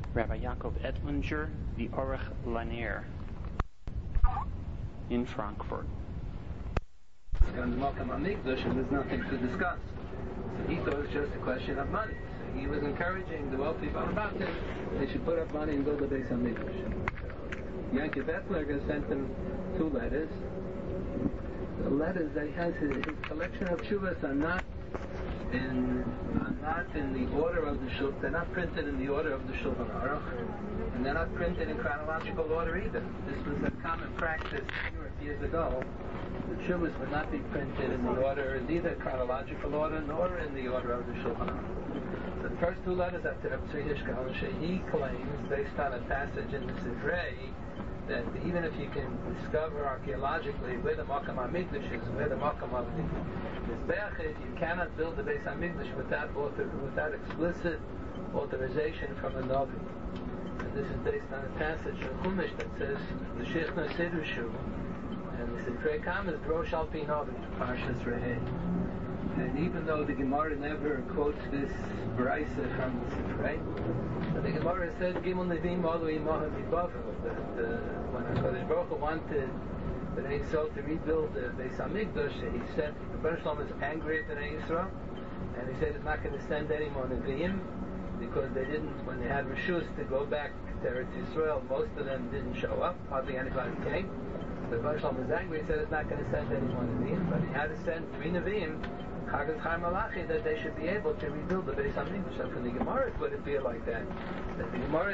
Rabbi Yaakov Ettlinger, the Orach Laner, in Frankfurt. And there's nothing to discuss. So he thought it was just a question of money. So he was encouraging the wealthy about him. They should put up money and build a Beis Hamikdash. Yankee Bettler sent him 2 letters. The letters that he has, his collection of tshuvas are not in the order of the Shulchan. They're not printed in the order of the Shulchan Aruch, and they're not printed in chronological order either. This was a common practice years ago. The tshuvas would not be printed in the order, neither chronological order nor in the order of the Shulchan Aruch. So the first 2 letters after Reb Tzvi Hishkel, he claims, based on a passage in the Sifrei, that even if you can discover archaeologically where the Makam HaMikdash is, where the Makam of the Mizbeach is, you cannot build the Beis HaMikdash without explicit authorization from a Navi. And this is based on a passage in Chumash that says, the Shechna Sidushu, and the Sifrei Kam is Drosh Al Pi Navi, Parshas Rehei. And even though the Gemara never quotes this Braisa from the Sifrei, the Gemara said, Gimel Nevim Alu Imahem Mibavel, that when HaKadosh Baruch Hu wanted Bnei Yisrael to rebuild the Beis HaMikdash, he said, the Baruch Shalom was angry at Bnei Yisrael, and he said he's not going to send any more Nevi'im, because they didn't, when they had Rishus to go back to Eretz Yisrael, most of them didn't show up, hardly anybody came. So the Baruch Shalom was angry, he said he's not going to send any more Nevi'im, but he had to send 3 Nevi'im, Chagas Chaim Malachi, that they should be able to rebuild the Beis HaMikdash. So from the Gemara it would appear like that. That the Gemara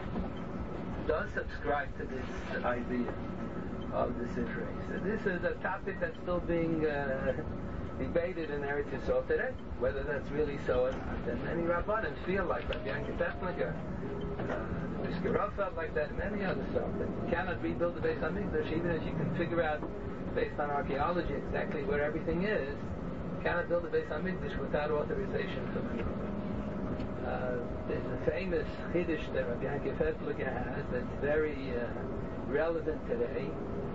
does subscribe to this idea of the Sifrei. So this is a topic that's still being debated in Eretz Yisrael today, whether that's really so or not. And many Rabbanim feel like Rabbi Yankee Bettlinger, the Brisker Rav felt like that, and many others felt that you cannot rebuild the Beis HaMikdash even if you can figure out, based on archaeology, exactly where everything is. Cannot build a Beis HaMikdash without authorization from anyone. There's a famous Chiddush that Rabbi Yankee Bettlinger has that's very relevant today.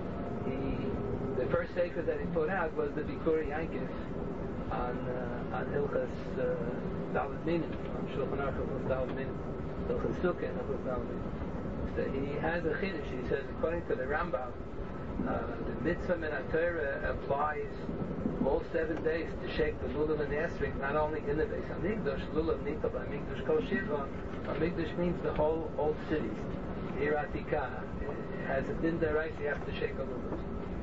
The first sefer that he put out was the Bikuri Yankif on Hilchas Daled Minim, on Shulchan Aruch Hilchas Daled Minim, Hilchas Sukkah and Hilchas Daled Minim. So he has a Chiddush. He says, according to the Rambam, the mitzvah min HaTorah applies all 7 days to shake the lulav and the esrog, not only in the Beis HaMikdash, lulav nital b'Hamikdash kol shiva. HaMikdash means the whole old cities. Ir Atikah has a din deraisa, you have to shake a lulav.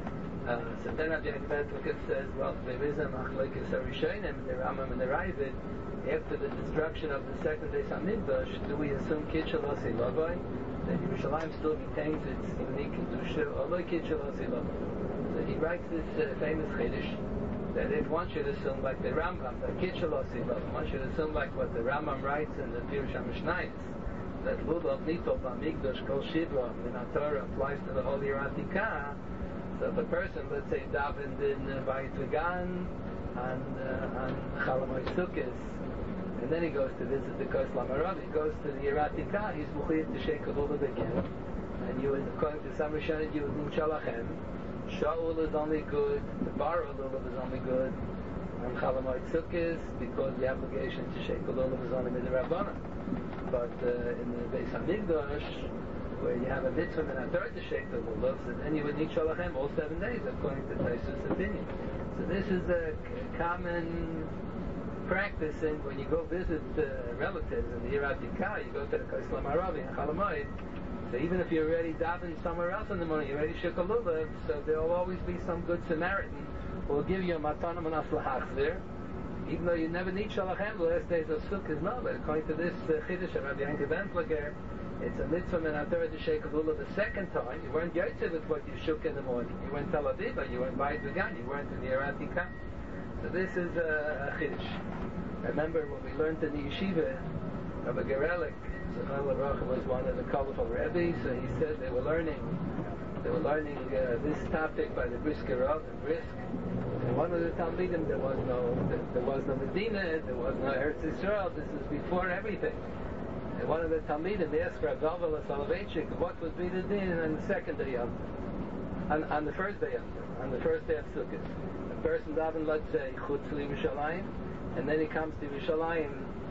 So then Rabbi Yaakov Bettlinger says, well, there is a machlokes harishonim, the Rambam and the Ravid, after the destruction of the second Beis HaMikdash, do we assume kitchel asi lavai, that Yerushalayim still retains its unique kedusha, or lo kitchel asi lavai? So he writes this famous chiddush, that if one should assume like the Rambam, that kitchel asi lavai, one should assume like what the Rambam writes in the Pirush HaMishnayos, that lulav nitol b'Hamikdash kol shivra min HaTorah applies to the whole Ir Atikah. So if a person, let's say, davened in Bayit Vegan and Chalamoy Sukkos, and then he goes to visit the Kos Lamarav, he goes to the Ir Atikah, he's muchiyat to shake a lulav again. And you, according to some Rishonim, you would need Shalachem. Shaul is only good, the Bar lulav is only good, and Chalamoy Sukkos, because the obligation to shake a lulav is only with the Rabbana. But in the Beis HaMikdash, where you have a mitzvah min HaTorah to shake the lulav, so then you would need Shalachem all 7 days, according to Taisus' opinion. So this is a common practice, and when you go visit relatives in the Ir Atikah, you go to the Kos Lamaravi and Chalamoid, so even if you're already davening somewhere else in the morning, you already shook a lulav, so there will always be some good Samaritan who will give you a matana manas l'hachzir, even though you never need Shalachem the last days of Sukkot. No, but according to this Chiddush of Rabbi Yankee Bettlinger, it's a mitzvah min HaTorah to shake a lulav the second time. You weren't yotze with what you shook in the morning. You weren't Tel Aviv, you weren't Bayit Vegan, you weren't in the Ir Atikah. So this is a Chiddush. Remember when we learned in the yeshiva, Rabbi Gerelik, Zechon L'Bracha, was one of the colorful rabbis, so he said they were learning this topic by the Brisker Rav and Brisk. And one of the Talmidim, there was no Medina, there was no Eretz Yisrael. This is before everything. And one of the Talmidim asked Rav Galva Soloveitchik, what would be the din on the second day of on the first day of Sukkot. A person daven, let's say, Chutz Yerushalayim, and then he comes to Yerushalayim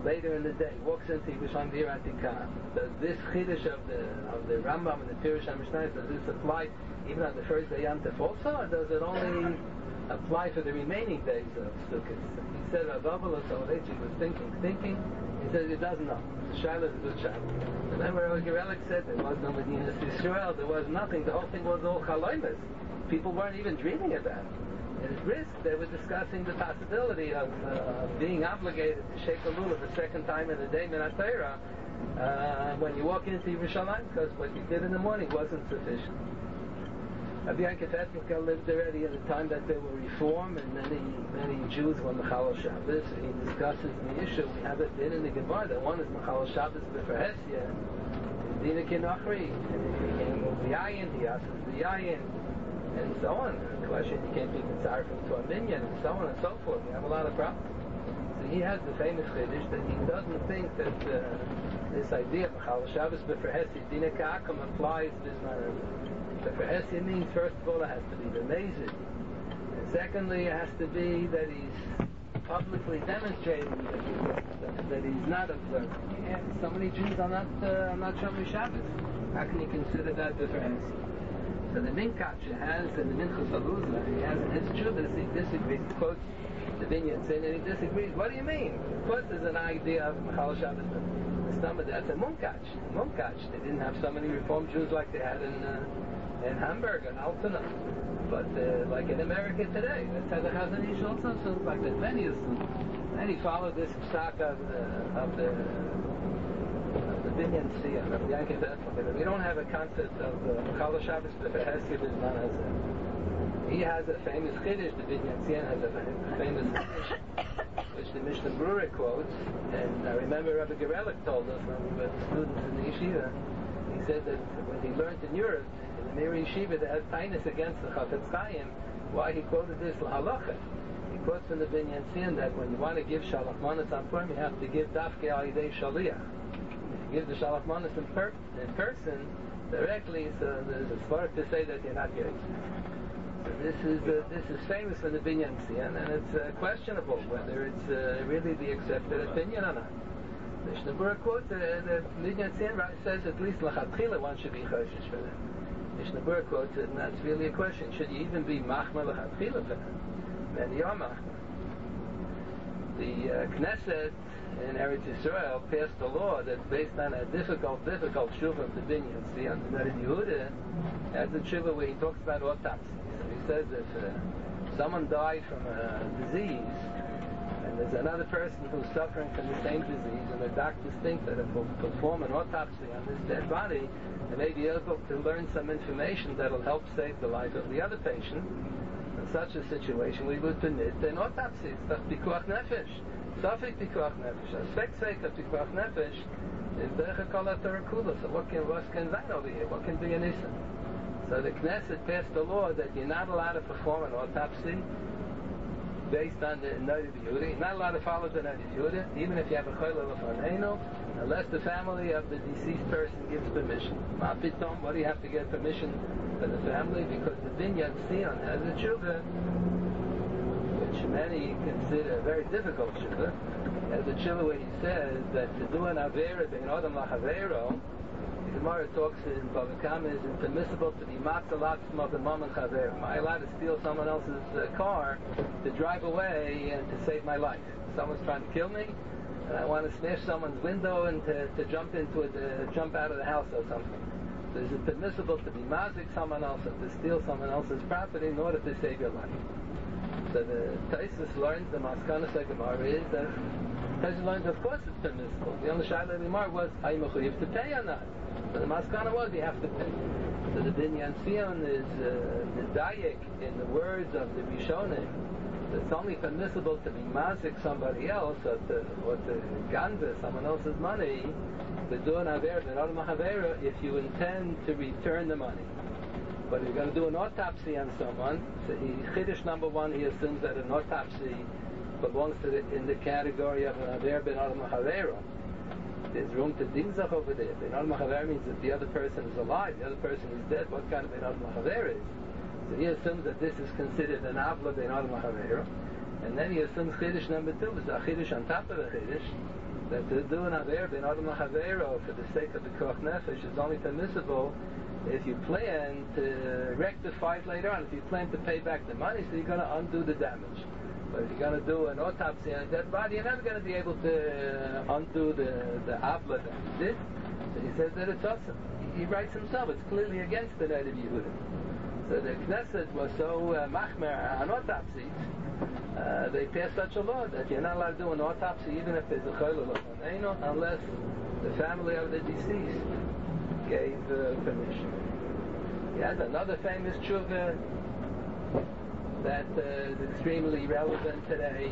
later in the day, walks into Yerushalayim the Atikah, does this Chiddush of the Rambam and the Pirush HaMishnah, does this apply even on the first day Yom Tov also, or does it only apply for the remaining days of Sukkot? He said, Rabbi he was thinking, he said he doesn't know. The Shaila is a good Shaila. Remember what Gerelik said, there was no Medinas Yisrael, there was nothing, the whole thing was all Chaloimus. People weren't even dreaming about it. At risk, they were discussing the possibility of being obligated to shake a lulav the second time in the day Minat Torah when you walk into Yerushalayim, because what you did in the morning wasn't sufficient. Rabbi Yankov Etliker lived already at the time that they were reformed, and many Jews were Mechal Shabbos. He discusses the issue. We have it in the Gemara that one is Mechal Shabbos b'Ferhesia, Dina Kinachri, and if he came with the Yayin, he asks the Yayin, and so on. The question, you can't be Mitzar from to a minyan, and so on and so forth. We have a lot of problems. So he has the famous Chiddush that he doesn't think that this idea of Mechal Shabbos b'Ferhesia, Dina Ka'akum applies this matter. The Ferhesia means, first of all, it has to be the Mezid. And secondly, it has to be that he's publicly demonstrating that he's not observing. Yeah, so many Jews are not Shomer Shabbos. How can you consider that the Ferhesia? So the Minkach has, and the Minchus Aluza, he has in his Judas, he disagrees, he quotes the Binyan Sin, and he disagrees. What do you mean? Of course there's an idea of Mechal Shabbos. That's a Munkach. They didn't have so many Reformed Jews like they had in Hamburg and Altona, but like in America today, that's how the Chazon Ish also says, like the Venius, and he followed this psak of the Binyan Siyah, of the Yankov Etliker. We don't have a concept of Mechal Shabbos b'Ferhesia b'Zman Hazeh. He has a famous Chiddush, the Binyan Siyah has a famous Chiddush, which the Mishnah Brura quotes, and I remember Rabbi Gerelik told us when we were students in the yeshiva, he said that when he learned in Europe, in the Mir Yeshiva, that had kindness against the Chafetz Chaim, why he quoted this l'halacha. He quotes in the Binyan Siyah that when you want to give Shalach Manas on Purim, you have to give Dafke al Yidei Shaliach. If you give the Shalach Manas in person, directly, so there's a svara to say that you're not giving. So this is famous in the Binyan Siyah, and it's questionable whether it's really the accepted opinion or not. Mishnah Brura quotes the Binyan Siyah says at least l'chatchila one should be choshesh for them. Mishnah Brura quotes it, and that's really a question. Should you even be machma l'chatchila for them? Many are machma. The Knesset in Eretz Yisrael passed a law that based on a difficult shuvah of the Binyan Siyah, the Rebbe Yehuda has a shuvah where he talks about autopsy. So he says if someone died from a disease, and there's another person who's suffering from the same disease, and the doctors think that if we'll perform an autopsy on this dead body, they may be able to learn some information that will help save the life of the other patient. In such a situation, we would permit an autopsy. It's not pikuach nefesh. Safek pikuach nefesh. A spek of pikuach nefesh is derech kol haTorah kula. So what can sein over here? What can be an issa? So the Knesset passed a law that you're not allowed to perform an autopsy based on the Noda B'Yehuda. You're not allowed to follow the Noda B'Yehuda, even if you have a Chayla L'Fanenu, unless the family of the deceased person gives permission. Ma pitom, what do you have to get permission from the family? Because the Binyan Sion has a tshuva, which many consider a very difficult tshuva. Has a tshuva where he says that to do an avera bein adam la'chavero, the Gemara talks in Bava Kama, is impermissible to be matzalat of the mom and chaver. Am I allowed to steal someone else's car to drive away and to save my life? Someone's trying to kill me, and I want to smash someone's window and to jump into it, jump out of the house or something. So is it permissible to be mazik someone else or to steal someone else's property in order to save your life? So the Taisus learns, the Maskanas Gemara is that Taisus learns, of course it's permissible. The only shaila Gemara was, are you mechuyev to pay or not? So the Maskana was, you have to pay. So the Binyan Sion is the dayek in the words of the Rishonim. It's only permissible to be mazik somebody else or to ganda someone else's money, but do an avera if you intend to return the money. But if you're going to do an autopsy on someone, so Chiddush number one, he assumes that an autopsy belongs in the category of an avera ben adam havera. There's room to dimzach over there. Ben adam havera means that the other person is alive, the other person is dead. What kind of ben adam havera is? So he assumes that this is considered an avla ben adam havera, and then he assumes Chiddush number two is a Chiddush on top of the Chiddush, that to do an Aver ben Adam L'Chavero for the sake of the Koch Nefesh is only permissible if you plan to rectify it later on, if you plan to pay back the money, so you're going to undo the damage. But if you're going to do an autopsy on a dead body, you're never going to be able to undo the avla that he did. So he says that it's awesome. He writes himself, it's clearly against the Ned of Yehudim. So the Knesset was so machmer on autopsies, they passed such a law that you're not allowed to do an autopsy even if there's a cholera unless the family of the deceased gave permission. He has another famous tshuva that is extremely relevant today.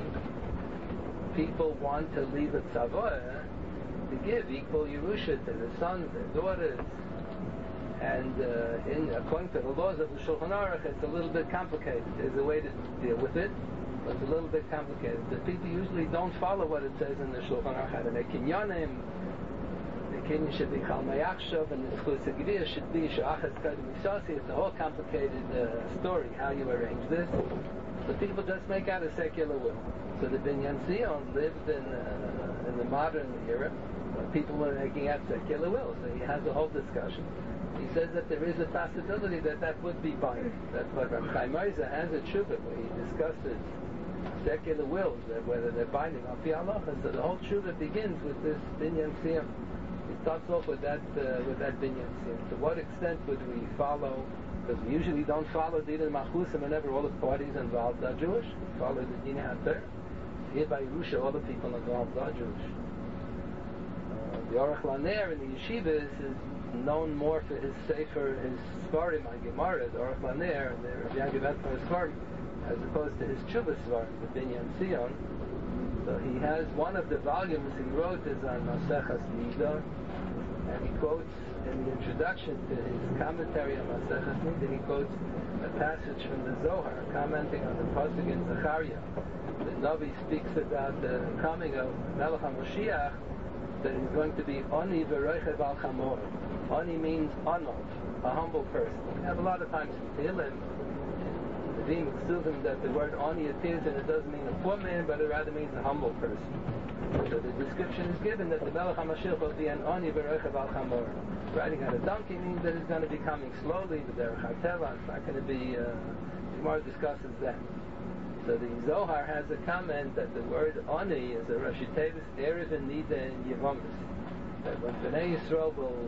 People want to leave a tzavoah to give equal Yerusha to the sons and daughters. And according to the laws of the Shulchan Aruch, it's a little bit complicated. There's a way to deal with it, but it's a little bit complicated. The people usually don't follow what it says in the Shulchan Aruch. How to make kinyanim. The kinyan should be chal mayachshav, and the schus hagviyah should be sha'achas kadem misasi. It's a whole complicated story how you arrange this. So people just make out a secular will. So the Binyan Zion lived in the modern era when people were making out secular wills. So he has a whole discussion. He says that there is a possibility that would be binding. That's what Rav Chaim Ozer has a tshuva where he discusses secular wills, whether they're binding on pi halacha. So the whole tshuva begins with this Binyan Siyam. It starts off with that Binyan Siyam. To what extent would we follow? Because we usually don't follow Din Machusim whenever all the parties involved are Jewish. We follow the Din HaTorah. Here by Yerusha, all the people involved are Jewish. The Aruch Laner in the yeshivas is known more for his sefer, his svarim on Gemara, the Aruch Laner, and the Rav Yankiv Etmar svarim, as opposed to his tshuva svarim, the Binyan Sion. So he has one of the volumes he wrote is on Masechas Nida, and he quotes in the introduction to his commentary on Masechas Nida, he quotes a passage from the Zohar, commenting on the pasuk in Zechariah. The Navi speaks about the coming of Melech HaMashiach, that is going to be Oni v'roichev al chamor. Oni means Anov, a humble person. We have a lot of times in Tehillim, the Nevi'im Ksuvim, that the word Oni appears and it doesn't mean a poor man, but it rather means a humble person. So the description is given that the Melech HaMashiach will be an Oni v'roichev al chamor. Riding on a donkey means that it's going to be coming slowly, the Derech HaTeva. It's not going to be, Gemara discusses that. So the Zohar has a comment that the word Oni is a Rashi Tevis, Erev and Nida and Yevamis. That when Bnei Yisrael will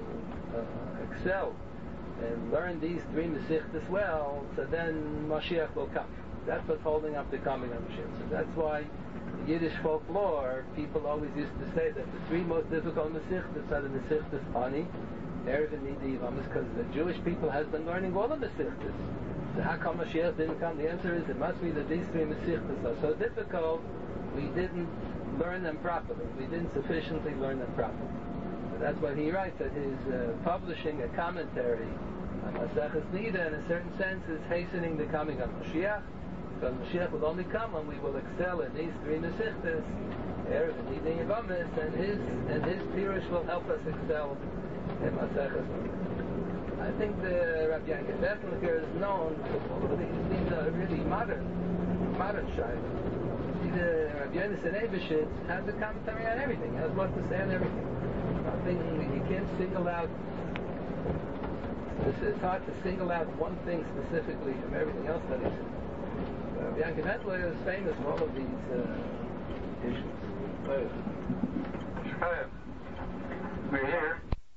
excel and learn these three Mesichtas well, so then Mashiach will come. That's what's holding up the coming of Mashiach. So that's why in Yiddish folklore, people always used to say that the three most difficult Mesichtas are the Mesichtas Oni, Erev and Nida, Yevamis, because the Jewish people has been learning all the Mesichtas. So how come Mashiach didn't come? The answer is it must be that these three Mesichtas are so difficult, we didn't learn them properly. We didn't sufficiently learn them properly. So that's why he writes that his publishing a commentary on Masechas Nida, in a certain sense, is hastening the coming of Mashiach. Because Mashiach will only come when we will excel in these three Mesichtas, Erev, Nida, and Yevamis, and his Pirush will help us excel in Masechas Nida. I think the Rav Yankiv Etmar is known for all of these are really modern shaylas. See, the Rav Yonasan Eibeshitz has a commentary on everything, has what to say on everything. Nothing, you can't single out, it's hard to single out one thing specifically from everything else that he says. Rav Yankiv Etmar is famous for all of these issues. We're here.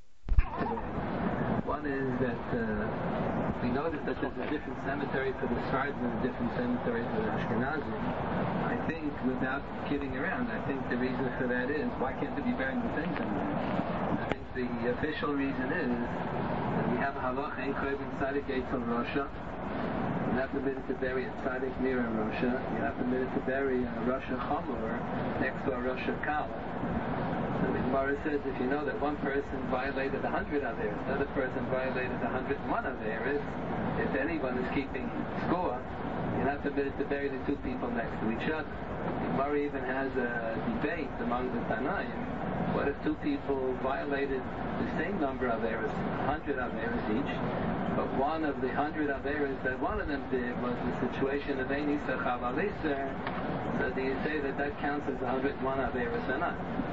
One is that we noticed that there's a different cemetery for the Sfardim and a different cemetery for the Ashkenazim. I think, without kidding around, I think the reason for that is, why can't they be buried in the same cemetery? I think the official reason is that we have a halacha in Koyvin Tzadik Eitzon Rosha. You're not permitted to bury a Tzadik near a Rosha. You're not permitted to bury a Rosha Chamor next to a Rosha Kala. So the Gemara says, if you know that one person violated 100 Averos, another person violated 101 Averos, if anyone is keeping score, you're not permitted to bury the two people next to each other. The Gemara even has a debate among the Tanaim. What if two people violated the same number of Averos, 100 Averos each, but one of the 100 Averos that one of them did was the situation of Einisa Chavaliser, so do you say that counts as 101 Averos or not? So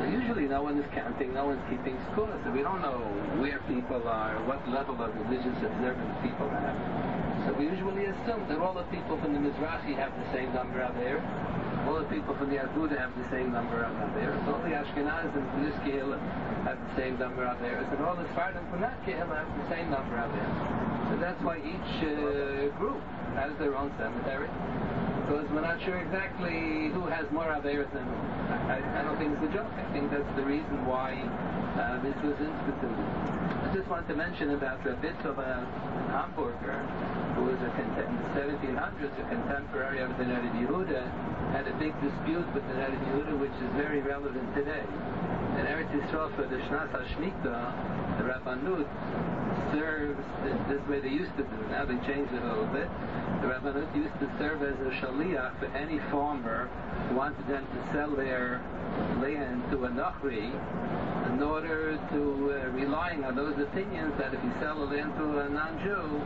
Usually no one is counting, no one's keeping score, so we don't know where people are, what level of religious observance people have. So we usually assume that all the people from the Mizrahi have the same number of Averas, all the people from the Aguda have the same number of Averas, all the Ashkenazim from this Kehillah have the same number of Averas, and all the Sfardim from that Kehillah have the same number of Averas. So that's why each group has their own cemetery, because we're not sure exactly who has more Averas than who. I don't think it's a joke. I think that's the reason why this was instituted. I just want to mention about Rabitzel Hamburger, who was in the 1700s a contemporary of the Rebbe Yehuda, had a big dispute with the Rebbe Yehuda, which is very relevant today. In Eretz Yisrael for the Shnas HaShmita, the Rabbanut serves this way they used to do. Now they changed it a little bit. The Rabbanut used to serve as a shaliach for any farmer who wanted them to sell their land to a Nachri, in order to relying on those opinions that if you sell the land to a non-Jew,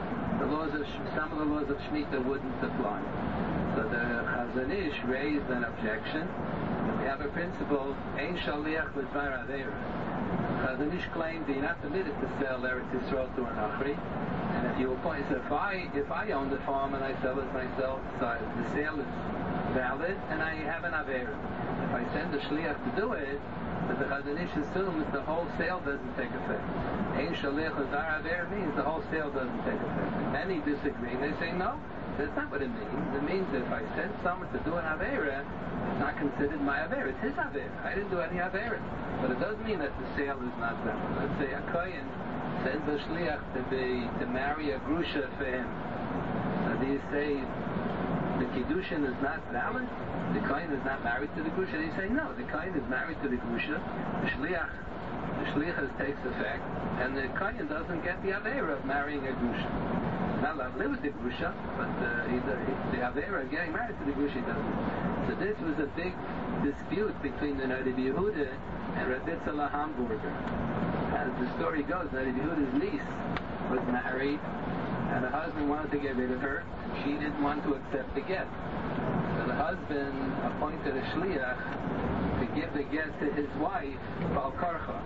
some of the laws of Shemitah wouldn't apply. So the Chazon Ish raised an objection. We have a principle, Ein Shaliach L'Dvar Averos. Chazon Ish claimed that you're not permitted to sell Eretz Yisrael to a Nachri. And if you appoint, so if I own the farm and I sell it myself, so the sale is valid and I have an Avera. If I send a Shliach to do it, but the Chazon Ish assumes the whole sale doesn't take effect. Ein Shaliach L'Dvar Averos means the whole sale doesn't take effect. Many disagree. They say no. That's not what it means. It means that if I send someone to do an Avera, it's not considered my Avera. It's his Avera. I didn't do any Avera. But it doesn't mean that the sale is not valid. Let's say a Kohen sends a Shliach to marry a Grusha for him. So do you say the Kiddushin is not valid? The Kohen is not married to the Grusha? You say no, the Kohen is married to the Grusha. The Shliach takes effect, and the Kohen doesn't get the Avera of marrying a Grusha. Not allowed to live with the Grusha, but the Avera of getting married to the Grusha doesn't. So this was a big dispute between the Rebbe Yehuda and Rabitzel Hamburger. As the story goes, Rebbe Yehuda's niece was married, and the husband wanted to get rid of her, and she didn't want to accept the get. So the husband appointed a Shliach to give the get to his wife, Bal Karcha.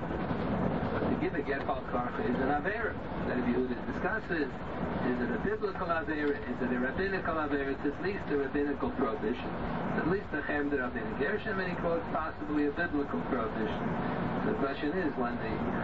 To give a get Bal Karcha is an Avera. Rebbe Yehuda discusses, is it a biblical Avera? Is it a rabbinical Avera? It's at least a rabbinical prohibition. It's at least a Chem de Rabbinic Gershom, and he quotes possibly a biblical prohibition. The question is, when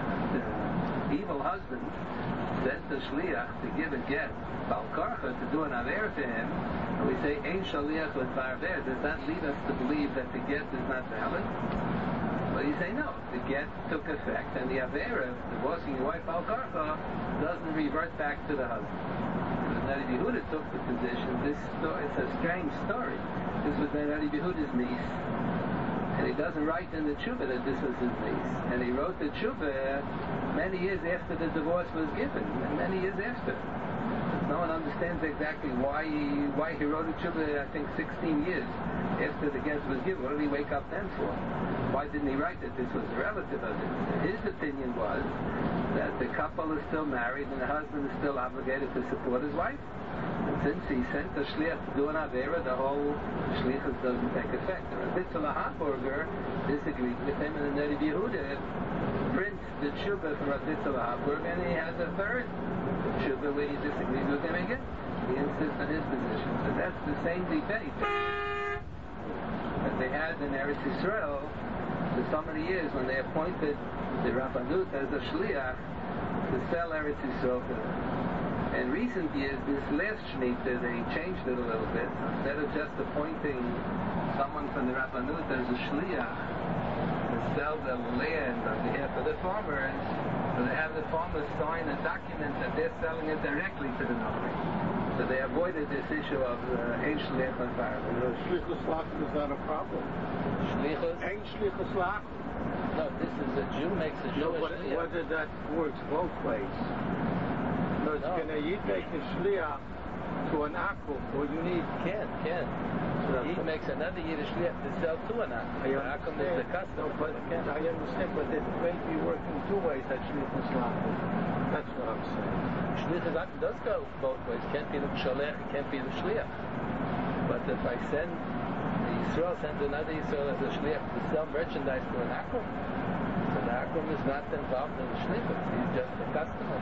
the evil husband sends the Shliach to give a get Bal Karcha to do an Avera to him, and we say, Ein Shaliach L'Dvar Averos, does that lead us to believe that the get is not valid? But you say no, the get took effect, and the Avera, divorcing your wife Bal Karcha, doesn't revert back to the husband. And Rebbe Yehuda took the position, it's a strange story. This was Rebbe Yehuda's niece, and he doesn't write in the Tshuva that this was his niece. And he wrote the Tshuva many years after the divorce was given, and many years after. No one understands exactly why he wrote a Tshuva, I think 16 years after the get was given. What did he wake up then for? Why didn't he write that this was a relative of his? His opinion was that the couple is still married and the husband is still obligated to support his wife. And since he sent the Shliach to do an Avera, the whole Shlichus doesn't take effect. The Rabitzel Hamburger disagreed with him, and the Rebbe Yehuda prints the Tshuva from Rabitzel Hamburger, and he has a third Tshuva where he disagrees with him again. He insists on his position. So that's the same debate that they had in Eretz Yisrael for so many years when they appointed the Rabbanut as a Shliach to sell Eretz Yisrael to them. In recent years, this last Shemitah, they changed it a little bit. Instead of just appointing someone from the Rabbanut as a Shliach to sell the land on behalf of the farmers, so they have the farmers sign a document that they're selling it directly to the Nachri. So they avoided this issue of Ein Shliach L'Dvar Averos. Shlichus Lachim is not a problem. Shlichus? Ein Shlichus Lachim. No, this is a Jew makes a Jewish Shliach. Whether that works both ways. No. Can a Yid make a Shliach to an Akum, or you need... Can. Yid makes another Yiddish Shliach to sell to an Akum. Akum is the custom. No, but I understand, but it may be working two ways, that Shlichus Lachim. That's what I'm saying. Shlichus Lachim does go both ways. Can't be the Sholech, it can't be the Shliach. But if I send the Yisrael sends another Yisrael as a shliach to sell merchandise to an Akum. So the Akum is not involved in the shlichus. He's just a customer.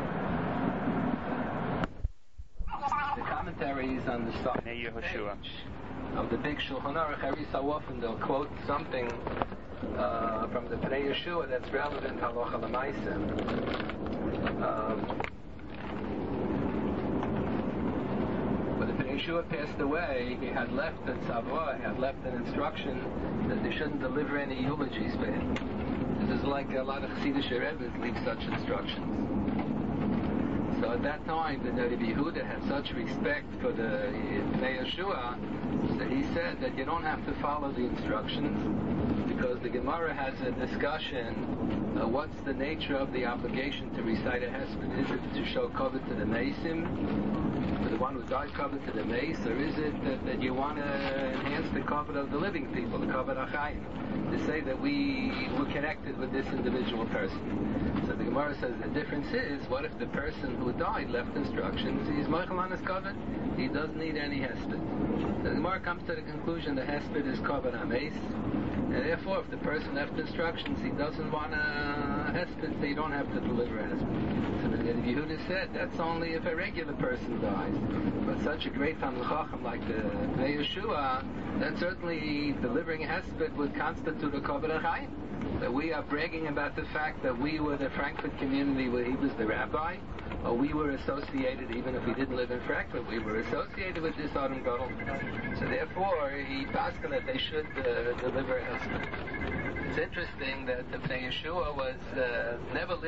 The commentaries on the side Bnei Yehoshua of the big Shulchan Aruch, every so often they'll quote something from the Bnei Yehoshua that's relevant halacha l'maaseh. When the Bnei Yehoshua passed away, he had left a tzavah, he had left an instruction that they shouldn't deliver any eulogies for him. This is like a lot of Chassidish Rebbes leave such instructions. So at that time, the Rebbe Yehuda had such respect for the Bnei Yehoshua that he said that you don't have to follow the instructions, because the Gemara has a discussion, what's the nature of the obligation to recite a hesped? Is it to show kavod to the Meisim, to the one who died, kavod to the Meis, or is it that you want to enhance the kavod of the living people, the kavod achayim, to say that we were connected with this individual person? So the Gemara says the difference is, what if the person who died left instructions, he's moichel on his kavod, he doesn't need any hesped. So the Gemara comes to the conclusion that hesped is kavod hameis, and therefore if the person left instructions, he doesn't want a hesped, so you don't have to deliver a hesped. So the Rebbe Yehuda said that's only if a regular person dies. But such a great Talmid Chacham like the Bnei Yehoshua, then certainly delivering a hesped would constitute a kavod achayim. That we are bragging about the fact that we were the Frankfurt community where he was the rabbi, or we were associated, even if we didn't live in Frankfurt, we were associated with this Adam Gadol. So therefore, he asked that they should deliver a hesped. It's interesting that the Bnei Yehoshua was never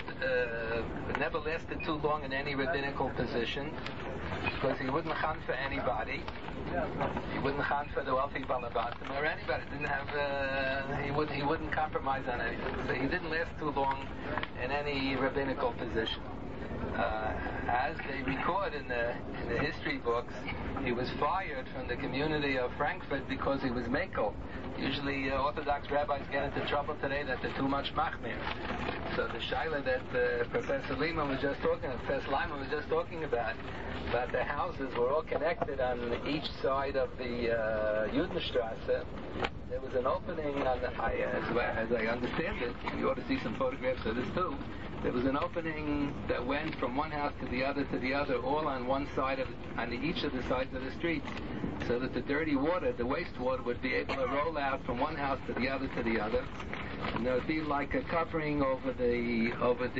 lasted too long in any rabbinical position, because he wouldn't chan for anybody. He wouldn't chan for the wealthy balabatim or anybody. He wouldn't compromise on anything. So he didn't last too long in any rabbinical position. As they record in the history books, he was fired from the community of Frankfurt because he was mekel. Usually Orthodox rabbis get into trouble today that they're too much machmir. So the shaila that Professor Lyman was just talking about the houses were all connected on each side of the Judenstrasse. There was an opening on the, as I understand it, you ought to see some photographs of this too. There was an opening that went from one house to the other, all on one side on each of the sides of the streets, so that the dirty water, the wastewater, would be able to roll out from one house to the other. And there would be like a covering over the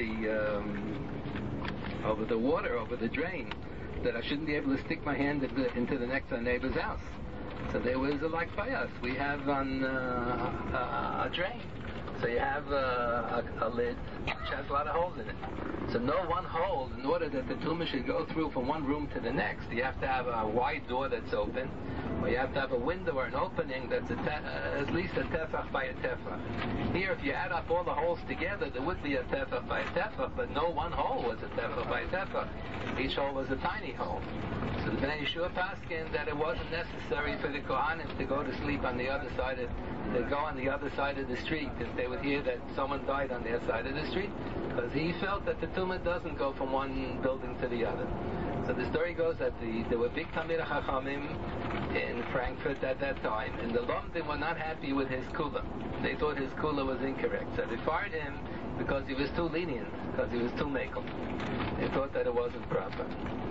water, over the drain, that I shouldn't be able to stick my hand into the next door neighbor's house. So there was like by us, we have on a drain. So you have a lid which has a lot of holes in it. So no one hole, in order that the tumah should go through from one room to the next, you have to have a wide door that's open, or you have to have a window or an opening that's at least a tefach by a tefach. Here, if you add up all the holes together, there would be a tefach by a tefach, but no one hole was a tefach by a tefach. Each hole was a tiny hole. So the Bnei Yehoshua paskin that it wasn't necessary for the Kohanim to go to sleep on the other side of the street if they would hear that someone died on their side of the street, because he felt that the tumah doesn't go from one building to the other. So the story goes that there were big Talmidei Chachamim in Frankfurt at that time, and the Lomdim were not happy with his kula. They thought his kula was incorrect, so they fired him because he was too lenient, because he was too mekel. They thought that it wasn't proper.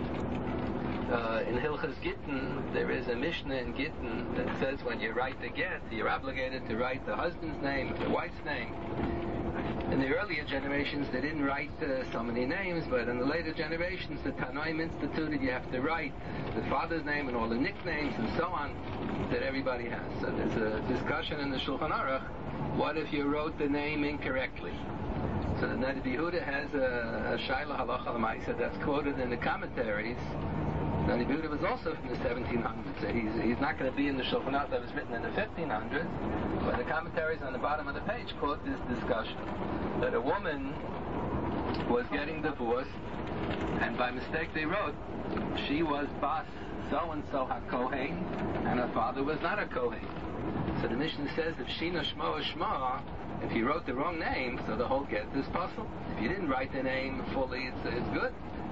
In Hilchas Gittin, there is a Mishnah in Gittin that says when you write the get, you're obligated to write the husband's name, the wife's name. In the earlier generations, they didn't write so many names, but in the later generations, the Tanoim instituted you have to write the father's name and all the nicknames and so on that everybody has. So there's a discussion in the Shulchan Aruch, what if you wrote the name incorrectly? So the Rebbe Yehuda has a Shaila Halacha L'Maisa that's quoted in the commentaries. Now, the Yehuda was also from the 1700s, so he's not going to be in the Shulchan Aruch that was written in the 1500s, but the commentaries on the bottom of the page quote this discussion, that a woman was getting divorced, and by mistake they wrote, she was Bas so-and-so HaKohen, and her father was not a Kohen. So the Mishnah says, if Shina Shmo Shma, if you wrote the wrong name, so the whole get is possible. If you didn't write the name fully, it's good.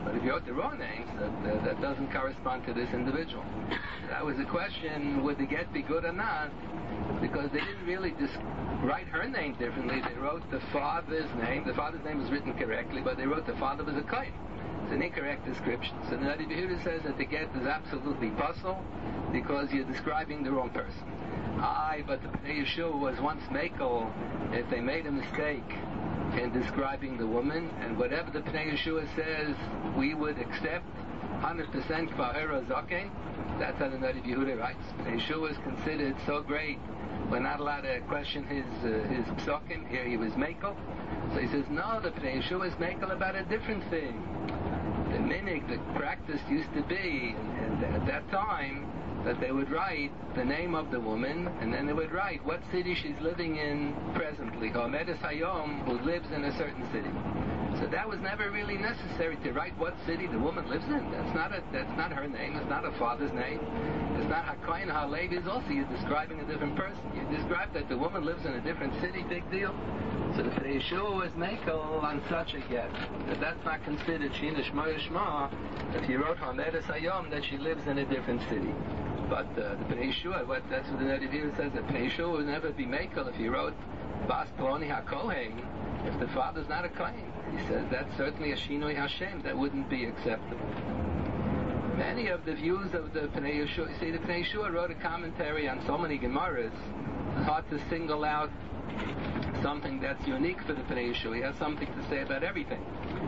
But if you wrote the wrong names, that doesn't correspond to this individual. That was the question, would the get be good or not? Because they didn't really write her name differently. They wrote the father's name. The father's name was written correctly, but they wrote the father was a kohen. It's an incorrect description. So the Nadi Yehuda says that the get is absolutely puzzle because you're describing the wrong person. But the Pnei Yeshua was once Mekel if they made a mistake in describing the woman, and whatever the Pnei Yeshua says, we would accept 100% Kvahera Zaken. That's how the Nadi Yehuda writes. Pnei Yeshua is considered so great, we're not allowed to question his psokim. Here he was Mekel. So he says, no, the Pnei Yeshua is Mekel about a different thing. The minig, the practice used to be, and at that time, that they would write the name of the woman, and then they would write what city she's living in presently. Ha'omedes Hayom, who lives in a certain city. So that was never really necessary to write what city the woman lives in. That's not her name. It's not her father's name. It's not HaKohen HaLevi. It's also you're describing a different person. You describe that the woman lives in a different city. Big deal. So the Pnei Yeshua was Mekel on such a get. But that's not considered Shina Shma Yishma if you wrote Ha'omedes Hayom that she lives in a different city. But the Pnei Yeshua, that's what the Nadi Yehuda says, that Pnei Yeshua would never be Mekel if he wrote Bas Ploni HaKohen if the father's not a Kohen. He says that's certainly a Shinoi Hashem. That wouldn't be acceptable. Many of the views of the Pnei Yeshua, see, the Pnei Yeshua wrote a commentary on so many Gemaras. It's hard to single out something that's unique for the Pnei Yeshua. He has something to say about everything.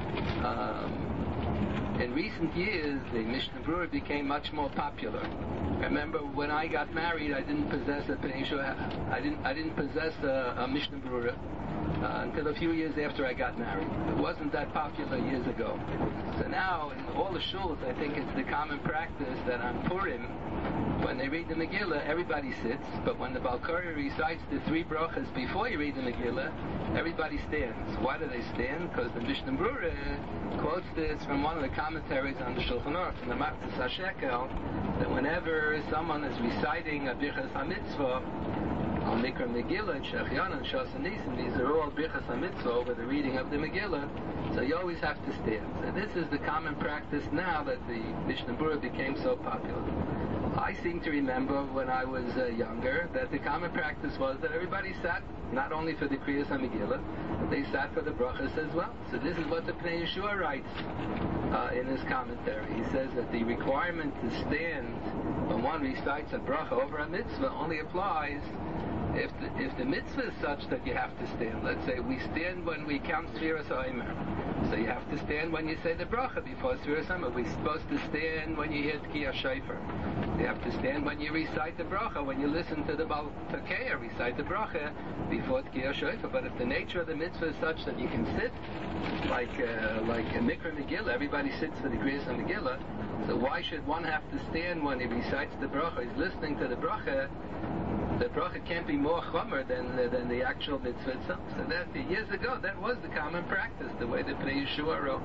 In recent years, the Mishnah Berurah became much more popular. I remember when I got married, I didn't possess a Pnei Yeshua. I didn't possess a Mishnah Berurah until a few years after I got married. It wasn't that popular years ago. So now, in all the shuls, I think it's the common practice that on Purim, when they read the Megillah, everybody sits, but when the Baal Korah recites the 3 brachas before you read the Megillah, everybody stands. Why do they stand? Because the Mishnah Berurah quotes this from one of the commentaries on the Shulchan Aruch, from the Matzis HaShekel, that whenever someone is reciting a Birchas HaMitzvah, Al Mikra Megillah and Shechion and Shas and Nisim, these are all Birchas HaMitzvah over the reading of the Megillah, so you always have to stand. And this is the common practice now that the Mishnah Berurah became so popular. I seem to remember when I was younger that the common practice was that everybody sat not only for the Kriyas HaMegillah, but they sat for the brachas as well. So this is what the Pnei Yeshua writes in his commentary. He says that the requirement to stand when one recites a bracha over a mitzvah only applies if the mitzvah is such that you have to stand. Let's say we stand when we count Sfiras HaOmer. So you have to stand when you say the bracha before Sfiras HaOmer. We're supposed to stand when you hear Tkiyah Shofar. You have to stand when you recite the bracha, when you listen to the Baal Tekeah recite the bracha before Tkiyah Shofar. But if the nature of the mitzvah is such that you can sit, like a Mikra Megillah, everybody sits for the Kriyas HaMegillah, so why should one have to stand when he recites the bracha? He's listening to the bracha. The bracha can't be more chomer than the actual mitzvah itself. So that years ago, that was the common practice, the way the Pnei Yeshua wrote.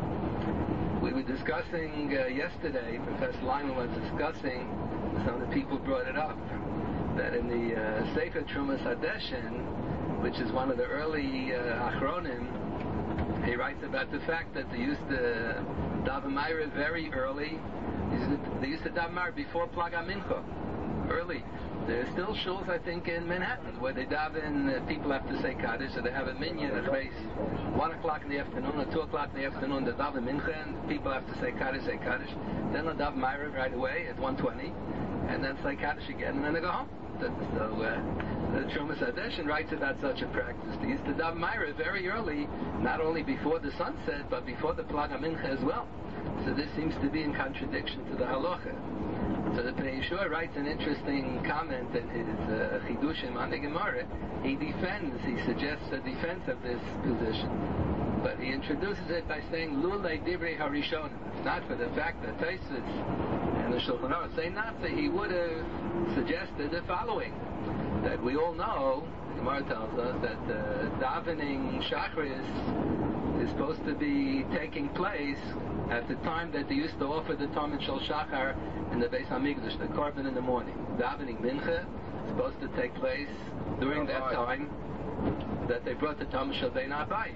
We were discussing yesterday, Professor Lyman was discussing, some of the people brought it up, that in the Sefer Trumas Hadeshin, which is one of the early Achronim, he writes about the fact that they used to daven Ma'ariv very early. They used to daven Ma'ariv before Plaga Mincha, early. There are still shuls, I think, in Manhattan where they daven, people have to say Kaddish, so they have a minyan at base 1 o'clock in the afternoon or 2 o'clock in the afternoon, they daven Mincha, and people have to say Kaddish. Then they'll daven Ma'ariv right away at 1:20, and then say Kaddish again, and then they go home. So the Trumas Hadeshin writes about such a practice. They used to daven Ma'ariv very early, not only before the sunset, but before the Plaga Mincha as well. So this seems to be in contradiction to the halacha. So the Pnei Yeshua writes an interesting comment in his Chidushim on the Gemara. He suggests a defense of this position. But he introduces it by saying, Lulei Divrei Harishonim. If not for the fact that Tosfos and the Shulchan Aruch say not, so he would have suggested the following. That we all know, the Gemara tells us, that davening Shachris is supposed to be taking place at the time that they used to offer the Talmud Shel Shachar in the Beis HaMikdash, the Korban in the morning. Davening Mincha is supposed to take place during that time that they brought the Talmud Shel Bein Abayim.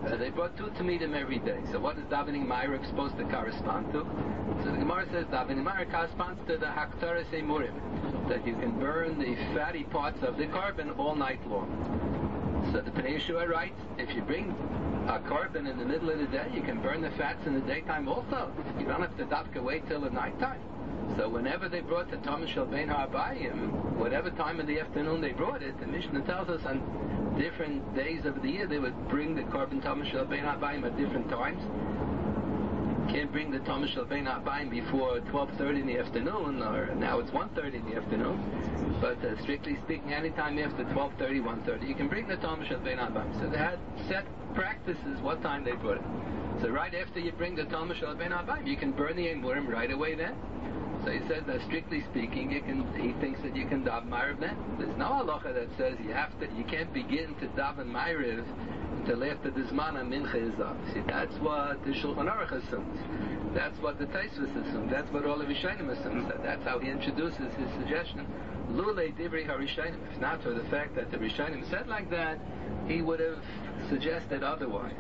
So they brought 2 Tamidim every day. So what is Davening Ma'ariv supposed to correspond to? So the Gemara says Davening Ma'ariv corresponds to the Haktaras Emurim, that you can burn the fatty parts of the korban all night long. So the Pnei Yeshua writes, if you bring a korban in the middle of the day, you can burn the fats in the daytime also. You don't have to dafka wait till the nighttime. So whenever they brought the Tom Shel Bein HaAbayim, whatever time in the afternoon they brought it, the Mishnah tells us on different days of the year they would bring the korban Tom Shel Bein HaAbayim at different times. Can't bring the Tom Shel Bein HaAbayim before 12:30 in the afternoon, or now it's 1:30 in the afternoon. But strictly speaking, anytime after 12:30, 1:30, you can bring the Tom Shel Bein HaAbayim. So they had set practices what time they brought it. So right after you bring the Tom Shel Bein HaAbayim, you can burn the Emurim right away then. So he says that strictly speaking, he thinks that you can daven Ma'ariv then. There's no halacha that says you can't begin to daven Ma'ariv until after the Zman HaMincha is up. See, that's what the Shulchan Aruch assumes. That's what the Taisvus assumes. That's what all the Rishonim assumes. That's how he introduces his suggestion. Lulei Divrei HaRishonim. If not for the fact that the Rishonim said like that, he would have suggested otherwise.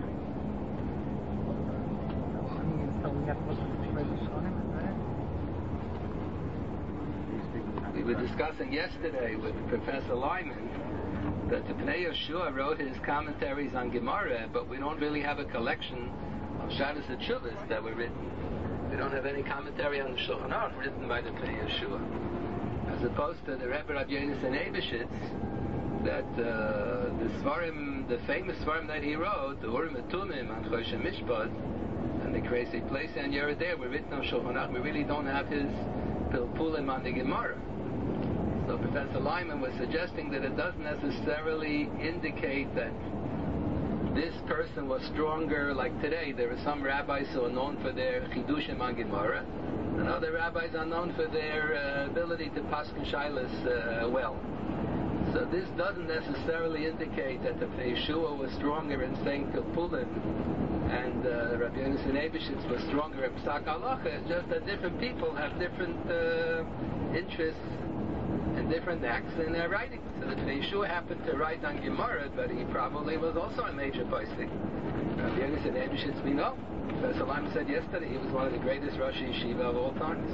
We were discussing yesterday with Professor Lyman that the Pnei Yeshua wrote his commentaries on Gemara, but we don't really have a collection of Shabbos and Tshuvos that were written. We don't have any commentary on the Shulchan Aruch written by the Pnei Yeshua, as opposed to the Rebbe Rav Yonasan Eibeshitz, that the famous Svarim that he wrote, the Urim and Tumim on Choshen Mishpat, and the Crazy Place and Yerideh were written on Shulchan Aruch. We really don't have his Pilpulim on the Gemara. So Professor Lyman was suggesting that it doesn't necessarily indicate that this person was stronger. Like today, there are some rabbis who are known for their chidushim on Gemara, and other rabbis are known for their ability to paskin shailas well. So this doesn't necessarily indicate that the Pnei Yeshua was stronger in saying Pilpulim, and Rabbi Yonasan Eibeshitz was stronger in Psak Halacha. It's just that different people have different interests and different acts in their writing. So the Pnei Yeshua happened to write on Gemara, but he probably was also a major posek. Rabbi Yonasan Eibeshitz, we know. Professor Lyman said yesterday he was one of the greatest Rosh Yeshiva of all times.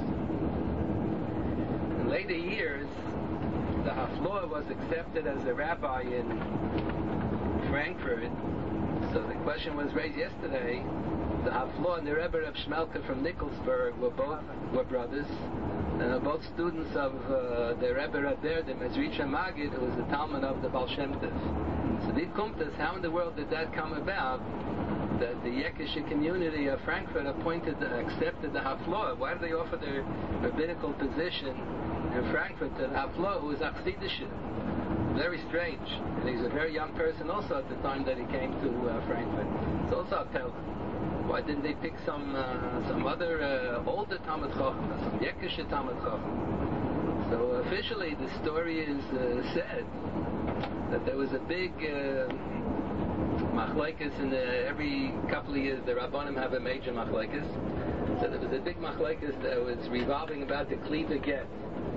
In later years, the Hafloah was accepted as a rabbi in Frankfurt. So the question was raised yesterday. The Hafloah and the Rebbe of Shmelka from Nikolsburg were brothers, and are both students of the Rebbe Rav there, the Mezritcha Magid, who was the Talmud of the Baal Shem Tov. So the Kumtas, how in the world did that come about? That the Yekishe community of Frankfurt accepted the Hafloah. Why did they offer their rabbinical position in Frankfurt to the Hafloah, who was Achsidishin? Very strange. And he was a very young person also at the time that he came to Frankfurt. It's also a tell. Why didn't they pick some other older Talmud Chacham, some Yekishe Talmud Chacham? So officially the story is said that there was a big machlekes in every couple of years. The Rabbanim have a major machlekes. So there was a big machlekes that was revolving about the Kliva get.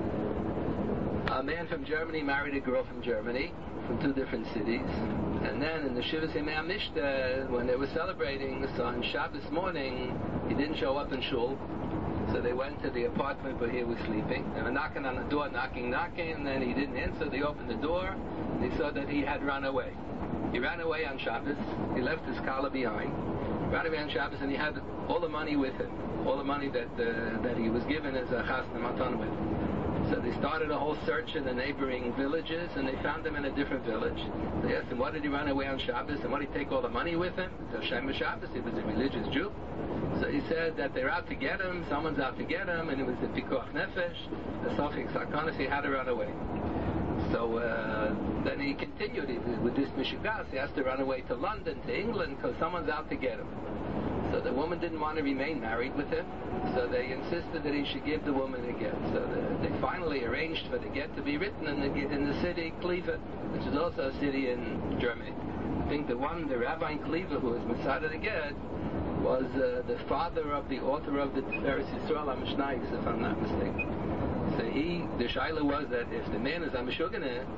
A man from Germany married a girl from Germany, from 2 different cities. And then in the Shivas Yemei HaMishta, when they were celebrating, so on Shabbos morning, he didn't show up in shul. So they went to the apartment where he was sleeping. They were knocking on the door, knocking, and then he didn't answer. They opened the door, and they saw that he had run away. He ran away on Shabbos. He left his collar behind. Ran away on Shabbos, and he had all the money with him. All the money that he was given as a chasna matan with. So they started a whole search in the neighboring villages, and they found him in a different village. They asked him, why did he run away on Shabbos, and why did he take all the money with him? It's Hashem Shabbos, he was a religious Jew. So he said that they're out to get him, someone's out to get him, and it was the Pikuach Nefesh, the Safik Sarkonis, he had to run away. So then he continued with this Mishugas, he has to run away to London, to England, because someone's out to get him. So the woman didn't want to remain married with him, so they insisted that he should give the woman a get. So they finally arranged for the get to be written in the city Kliva, which is also a city in Germany. I think the rabbi in Kliva who was Masada the get was the father of the author of the Tiferes Yisrael HaMishnayos, if I'm not mistaken. So the shaila was that if the man is a Meshugana, so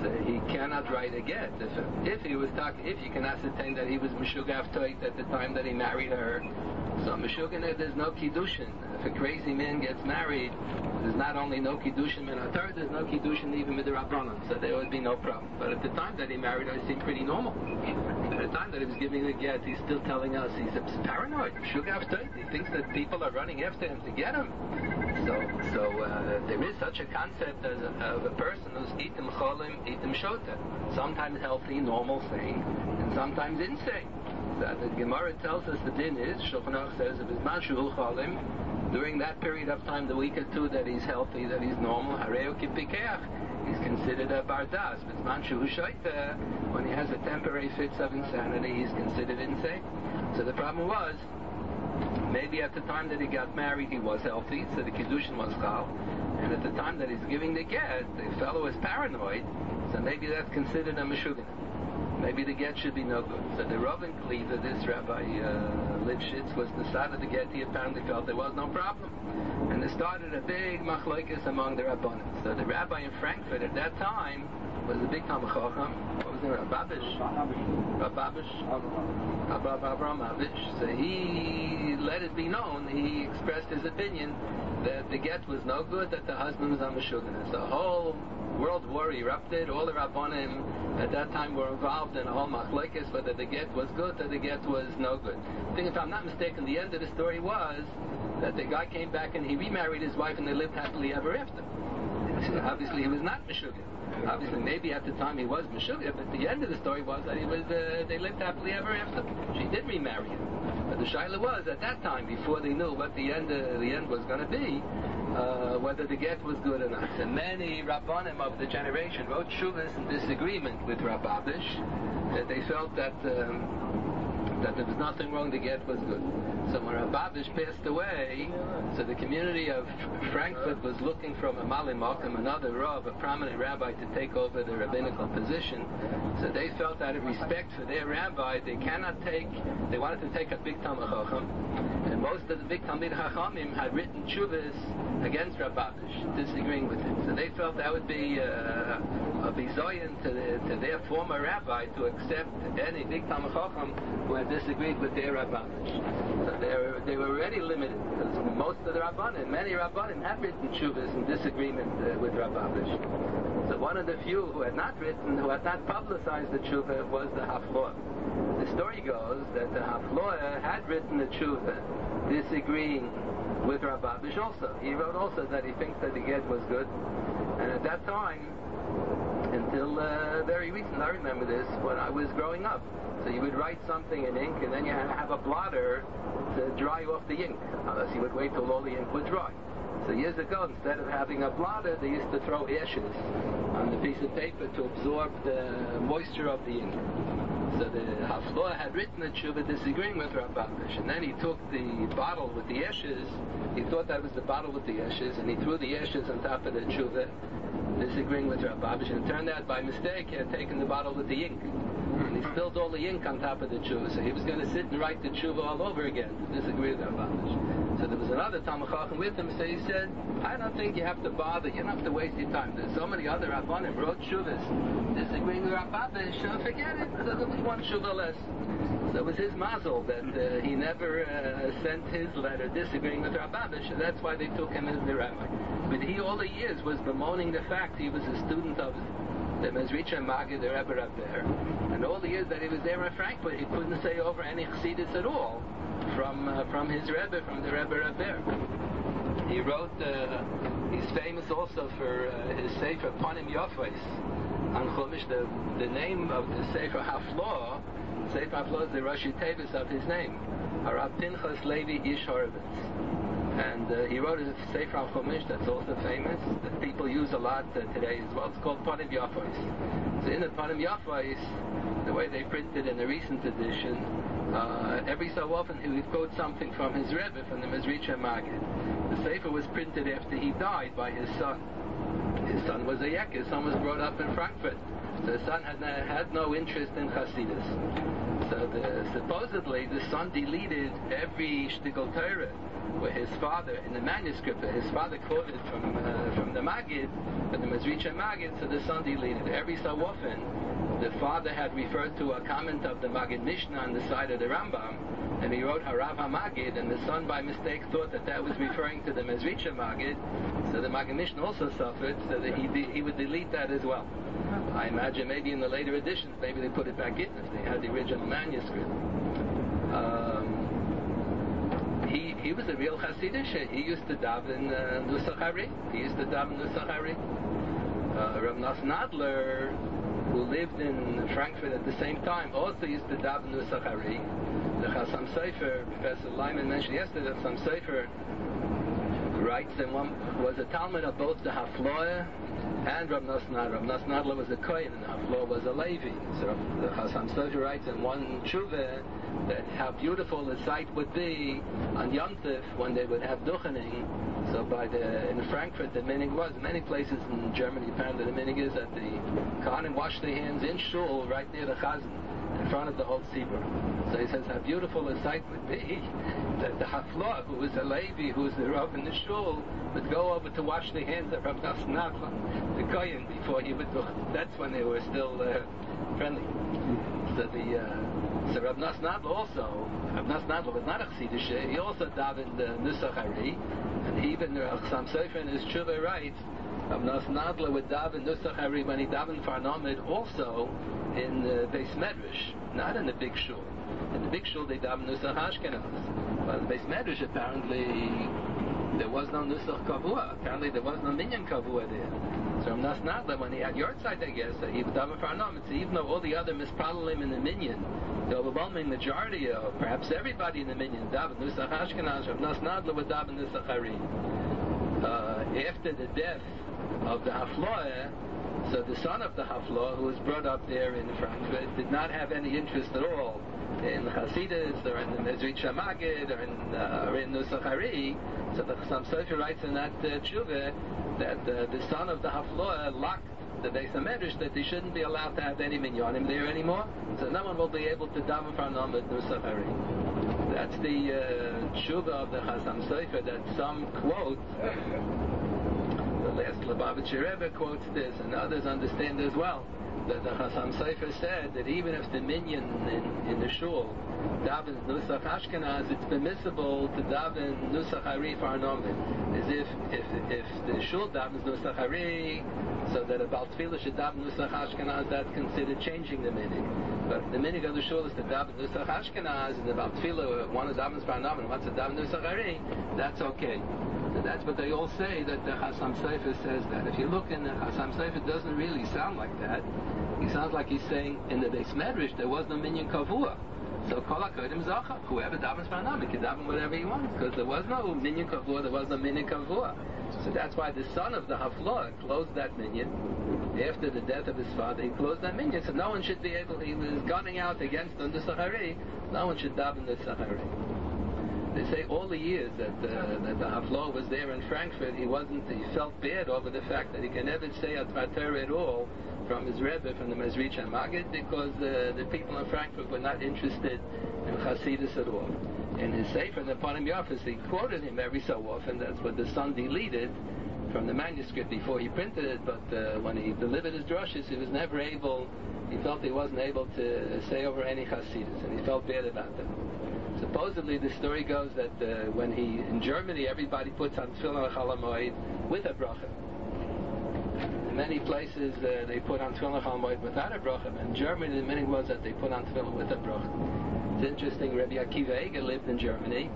So he cannot write a get. If he was talking, if you can ascertain that he was Meshugav Toit at the time that he married her, so Meshugav, there's no Kiddushin. If a crazy man gets married, there's not only no Kiddushin in Atar, there's no Kiddushin even with the Rabbanon, so there would be no problem. But at the time that he married her, it seemed pretty normal. At the time that he was giving the get, he's still telling us he's paranoid. Meshugav Toit. He thinks that people are running after him to get him. So there is such a concept of a person who's itim cholim, itim shota. Sometimes healthy, normal, sane, and sometimes insane. So the Gemara tells us the din is, Shulchan Aruch says, if it's mashu cholim, during that period of time, the week or two that he's healthy, that he's normal, hareu kipikeach, he's considered a bardas. If it's mashu shota, when he has a temporary fits of insanity, he's considered insane. So the problem was, maybe at the time that he got married, he was healthy, so the Kiddushin was chal. And at the time that he's giving the get, the fellow is paranoid, so maybe that's considered a Meshuggah. Maybe the get should be no good. So the Rav in Kleva, this Rabbi Lipschitz, was the side of the get. He apparently felt there was no problem. And they started a big machlokes among the Rabbanim. So the rabbi in Frankfurt at that time was a big Talmid Chacham. What was his name? Abramovich. So he let it be known, he expressed his opinion that the get was no good, that the husband was on Meshuggah. So the whole world war erupted. All the Rabbanim at that time were involved in a whole machlokes whether the get was good or the get was no good. I think, if I'm not mistaken, the end of the story was that the guy came back and he remarried his wife and they lived happily ever after. So obviously he was not Meshuggah. Obviously, maybe at the time he was Meshuggah, but the end of the story was that he was. They lived happily ever after. She did remarry him, but the shaila was at that time, before they knew what the end was going to be, whether the get was good or not. And many Rabbanim of the generation wrote shuvas in disagreement with Rababish, that they felt that there was nothing wrong, the get was good. So when Rababish passed away, so the community of Frankfurt was looking from a Malim Malkim, another Rav, a prominent rabbi, to take over the rabbinical position. So they felt out of respect for their rabbi, they wanted to take a big Talmid Chacham, and most of the big Talmid Chachamim had written tshuvas against Rababish, disagreeing with him. So they felt that would be a bizoyan to their former rabbi to accept any big Talmid Chacham who had disagreed with their Rababish. So they were already limited, because most of the Rabbanim, many Rabbanim had written tshuvas in disagreement with Rababish. So one of the few who had not publicized the tshuva was the Hafloah. The story goes that the Hafloah had written the tshuva disagreeing with Rababish also. He wrote also that he thinks that the get was good. And at that time, until very recent, I remember this, when I was growing up. So you would write something in ink, and then you had to have a blotter to dry off the ink, unless you would wait till all the ink would dry. So years ago, instead of having a blotter, they used to throw ashes on the piece of paper to absorb the moisture of the ink. So the Hafloah had written a tshuva disagreeing with Rababish, and then he took the bottle with the ashes, he thought that was the bottle with the ashes, and he threw the ashes on top of the tshuva, disagreeing with Rababish, and it turned out by mistake he had taken the bottle with the ink. And he spilled all the ink on top of the tshuva, so he was going to sit and write the tshuva all over again to disagree with Rababish. So there was another Talmid Chacham with him, so he said, I don't think you have to bother, you don't have to waste your time. There's so many other Rabbanim wrote tshuvas disagreeing with Rababish, so forget it, so there was one tshuva less. So it was his mazel that he never sent his letter disagreeing with Rababish, so that's why they took him as the rabbi. But he all the years was bemoaning the fact he was a student of the Mezritcher Maggid, the Rebbe Rav there. And all the years that he was there in Frankfurt, he couldn't say over any Chassidus at all from his Rebbe, from the Rebbe Rav there. He wrote, he's famous also for his Sefer Panim Yofos on Chumash. The name of the Sefer Hafloah, Sefer Hafloah is the Rashi Tevis of his name, Harav Pinchas Levi Ish Horovitz. And he wrote a Sefer on Chumash that's also famous, that people use a lot today as well. It's called Panim Yofos. So in the Panim Yofos, the way they printed in the recent edition, every so often he would quote something from his Rebbe, from the Mezritcher Maggid. The Sefer was printed after he died by his son. His son was a Yek, his son was brought up in Frankfurt. So his son had no interest in Chassidus. So supposedly the son deleted every shtickle Torah where his father, in the manuscript, his father quoted from the Maggid, from the Mezritcha Maggid, so the son deleted. Every so often, the father had referred to a comment of the Maggid Mishnah on the side of the Rambam, and he wrote Harav HaMaggid, and the son by mistake thought that was referring to the Mezritcha Maggid, so the Maggid Mishnah also suffered, so that he would delete that as well. I imagine maybe in the later editions, maybe they put it back in if they had the original manuscript. He was a real Hasidish. He used to daven Nusach Hari. Rav Nosson Adler, who lived in Frankfurt at the same time, also used to daven Nusach Hari. The Chassam Sofer, Professor Lyman mentioned yesterday, Chassam Sofer writes that one was a Talmud of both the Hafloah and Rav Nosson Adler. Rav Nosson Adler was a Kohen and the Hafloah was a Levi. So the Chassam Sofer writes in one Tshuva that how beautiful the sight would be on Yom Tov when they would have duchening. So in Frankfurt the minig was, many places in Germany apparently the minig is that the Kohanim wash their hands in shul right near the Chazan in front of the whole tzibur. So he says how beautiful the sight would be that the Hafloah, who was a Levi, who was the Rav in the shul, would go over to wash the hands of Rav Nosson Adler, the Kohen, before he would do. That's when they were still friendly. So Rav Nosson Adler also, Rav Nosson Adler was not a Chassidish, he also davened Nusach Hari, and even Chassam Sofer in his Tshuva writes, Rav Nosson Adler would daven Nusach Hari when he davened Farnomid also in the Beis Medrash, not in the big shul. In the big shul they daven Nusach Ashkenaz, but in the Beis Medrash apparently there was no Nusach Kavua, apparently there was no Minyan Kavua there. So Rav Nosson Adler, when he had Yortzeit, I guess, he would daven Farnomid, so even though all the other Mispalalim in the Minyan, the overwhelming majority, or perhaps everybody in the Minyan, daven Nusach Ashkenaz, Rav Nosson Adler would daven Nusach Hari. After the death of the Hafloah, so the son of the Hafloah, who was brought up there in Frankfurt, did not have any interest at all in Hasidus or in the Mezritcha Maggid or in Nusach Hari. So the Chassam Sofer writes in that tshuva that the son of the Hafloah locked the Beis HaMedrash that they shouldn't be allowed to have any minyanim there anymore, so no one will be able to daven Farnom at Nusach Hari. That's the tshuva of the Chassam Sofer that some quote. The last Lubavitcher Rebbe quotes this, and others understand as well, that the Chassam Sofer said that even if the minyan in the shul davens Nusach Ashkenaz, it's permissible to daven Nusach Hari Farnomid. As if the shul davens Nusach Hari, so that a Baal Tefillah should daven Nusach Ashkenaz, that's considered changing the minig. But the minig of the shul is to daven Nusach Ashkenaz, and the Baal Tefillah, one is davens Farnomid and one's to daven Nusach Hari, that's okay. So that's what they all say, that the Chassam Sofer says that. If you look in the Chassam Sofer, it doesn't really sound like that. He sounds like he's saying in the Beis Medrash there was no minyan kavua. So kol hakodim zacha, whoever davens farnam, he can daven whatever he wants, because there was no minyan kavua, there was no minyan kavua. So that's why the son of the Hafloah closed that minyan. After the death of his father, he closed that minyan, so no one should be able, he was gunning out against the Nusach Hari, no one should daven the Nusach Hari. They say all the years that the Hafloah was there in Frankfurt, he felt bad over the fact that he can never say a Torah at all from his Rebbe, from the Mezritcha Maggid, because the people in Frankfurt were not interested in Hasidus at all. In his Sefer, in the Panim Yafis, he quoted him every so often. That's what the son deleted from the manuscript before he printed it, but when he delivered his drushes, he felt he wasn't able to say over any Hasidus, and he felt bad about that. Supposedly, the story goes that in Germany, everybody puts on Tefillin Chol HaMoed with a bracha. In many places, they put on Tefillin Chol HaMoed without a bracha. But in Germany, the meaning was that they put on Tefillin with a bracha. It's interesting, Rabbi Akiva Eger lived in Germany,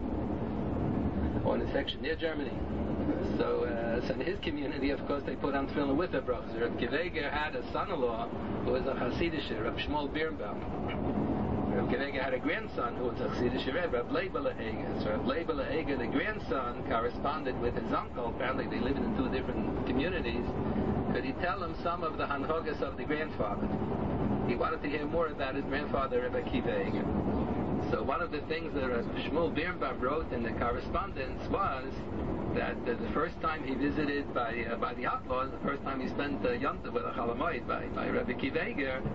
or in a section near Germany. So in his community, of course, they put on Tefillin with a bracha. So Rabbi Akiva Eger had a son-in-law who was a Hasidish, Rabbi Shmuel Birnbaum. Rabbi Akiva had a grandson who was a Chassidish Rebbe, Rabbi Leibele Eger. So Rabbi Leibele Eger, the grandson, corresponded with his uncle. Apparently they lived in two different communities. Could he tell him some of the hanhogas of the grandfather? He wanted to hear more about his grandfather, Rabbi Akiva Eger. So one of the things that Rabbi Shmuel Birnbaum wrote in the correspondence was that the first time he visited by the outlaws, the first time he spent Yom Tov with a Chol HaMoed by Rabbi Akiva Eger,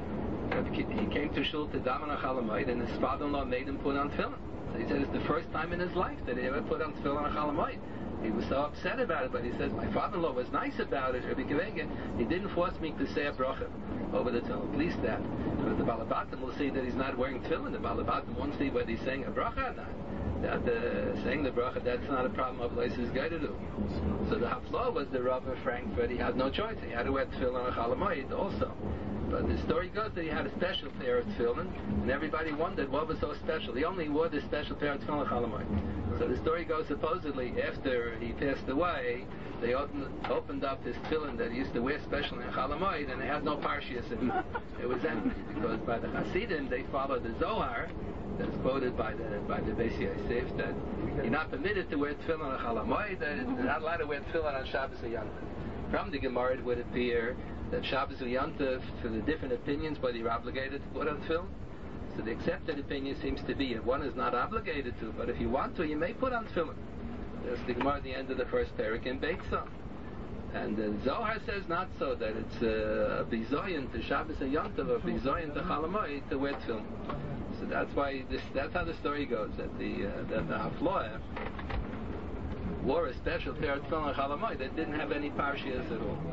He came to shul to daven on Chalamoid, and his father-in-law made him put on tefillin. So he said it's the first time in his life that he ever put on tefillin on Chalamoid. He was so upset about it, but he says, my father-in-law was nice about it, Rabbi Kivega. He didn't force me to say a bracha over the tefillin, at least that. But the Balabatim will say that he's not wearing tefillin. The Balabatim won't see whether he's saying a bracha or not. That saying the bracha, that's not a problem of Leisa's guy to do. So the Haflah was the Rav of Frankfurt. He had no choice. He had to wear tefillin on Chalamoid also. But the story goes that he had a special pair of tefillin, and everybody wondered what was so special. He only wore this special pair of tefillin on Chalamoid. So the story goes, supposedly, after he passed away, they opened up his tefillin that he used to wear special in Chalamoid, and it had no parshias in it. It was empty, because by the Hasidim, they followed the Zohar, that's quoted by the Beis Yosef, that you're not permitted to wear tefillin on Chalamoid, that you're not allowed to wear tefillin on Shabbos or Yom Tov. From the Gemara, it would appear that Shabbos or Yom Tov, for the different opinions, whether you're obligated to put on tefillin. So the accepted opinion seems to be if one is not obligated to, but if you want to, you may put on tefillin. That's the Gemara at the end of the first parak in Beitzah. And the Zohar says not so, that it's a bizoyin to Shabbos and Yom Tov, a bizoyin to Chalamoid to wear tefillin. So that's why that's how the story goes, that the Hafloah wore a special pair of tefillin on Chalamoid that didn't have any parshias at all.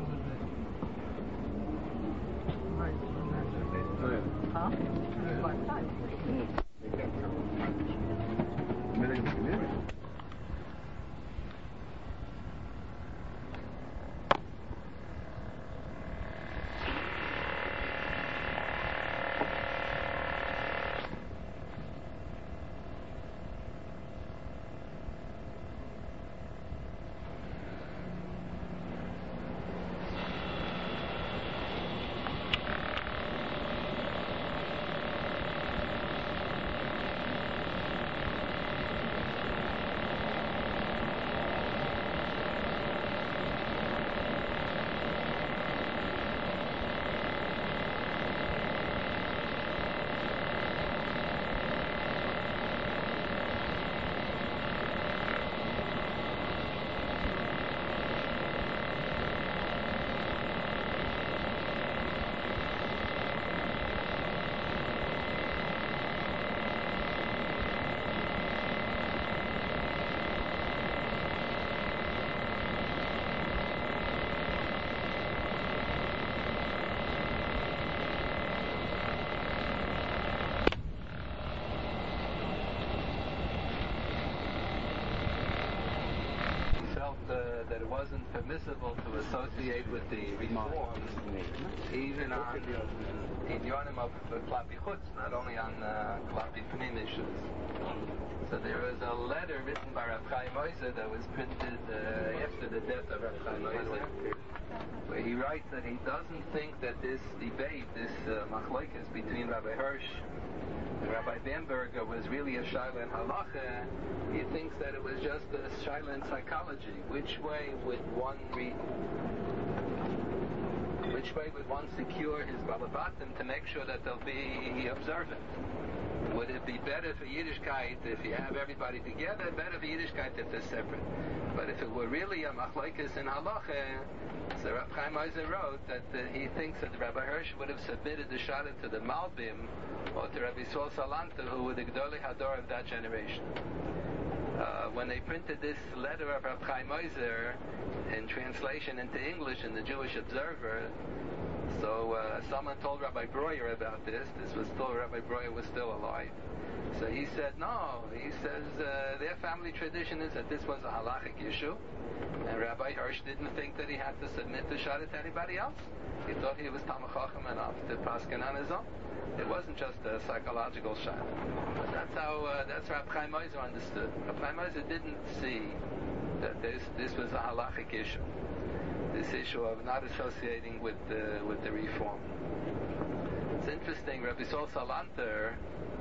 Huh? That it wasn't permissible to associate with the reforms, even on Inyonim of Klapi Chutz, not only on Klapi Pnim issues. So there was a letter written by Rav Chaim Oizer that was printed after the death of Rav Chaim Oizer, where he writes that he doesn't think that this debate, this machlokes between Rabbi Hirsch and Rabbi Bamberger was really a shaila in halacha. He thinks that it was just a shaila in psychology. Which way would one secure his balabatim to make sure that they'll be observant? Would it be better for Yiddishkeit if you have everybody together? Better for Yiddishkeit if they're separate. But if it were really a machlokes in halacha, so Rav Chaim Oizer wrote that he thinks that Rabbi Hirsch would have submitted the shara to the Malbim or to Rabbi Yisrael Salanter, who were the Gdolei Hador of that generation. When they printed this letter of Rav Chaim Oizer in translation into English in the Jewish Observer, so someone told Rabbi Breuer about this. This was still, Rabbi Breuer was still alive. So he said, no. He says their family tradition is that this was a halachic issue, and Rabbi Hirsch didn't think that he had to submit the shara to anybody else. He thought he was Talmid Chacham enough to paskin on his own. It wasn't just a psychological shara. But that's how that's Rav Chaim Oizer understood. Rav Chaim Oizer didn't see that this was a halachic issue. This issue of not associating with the reform. It's interesting. Rabbi Yisrael Salanter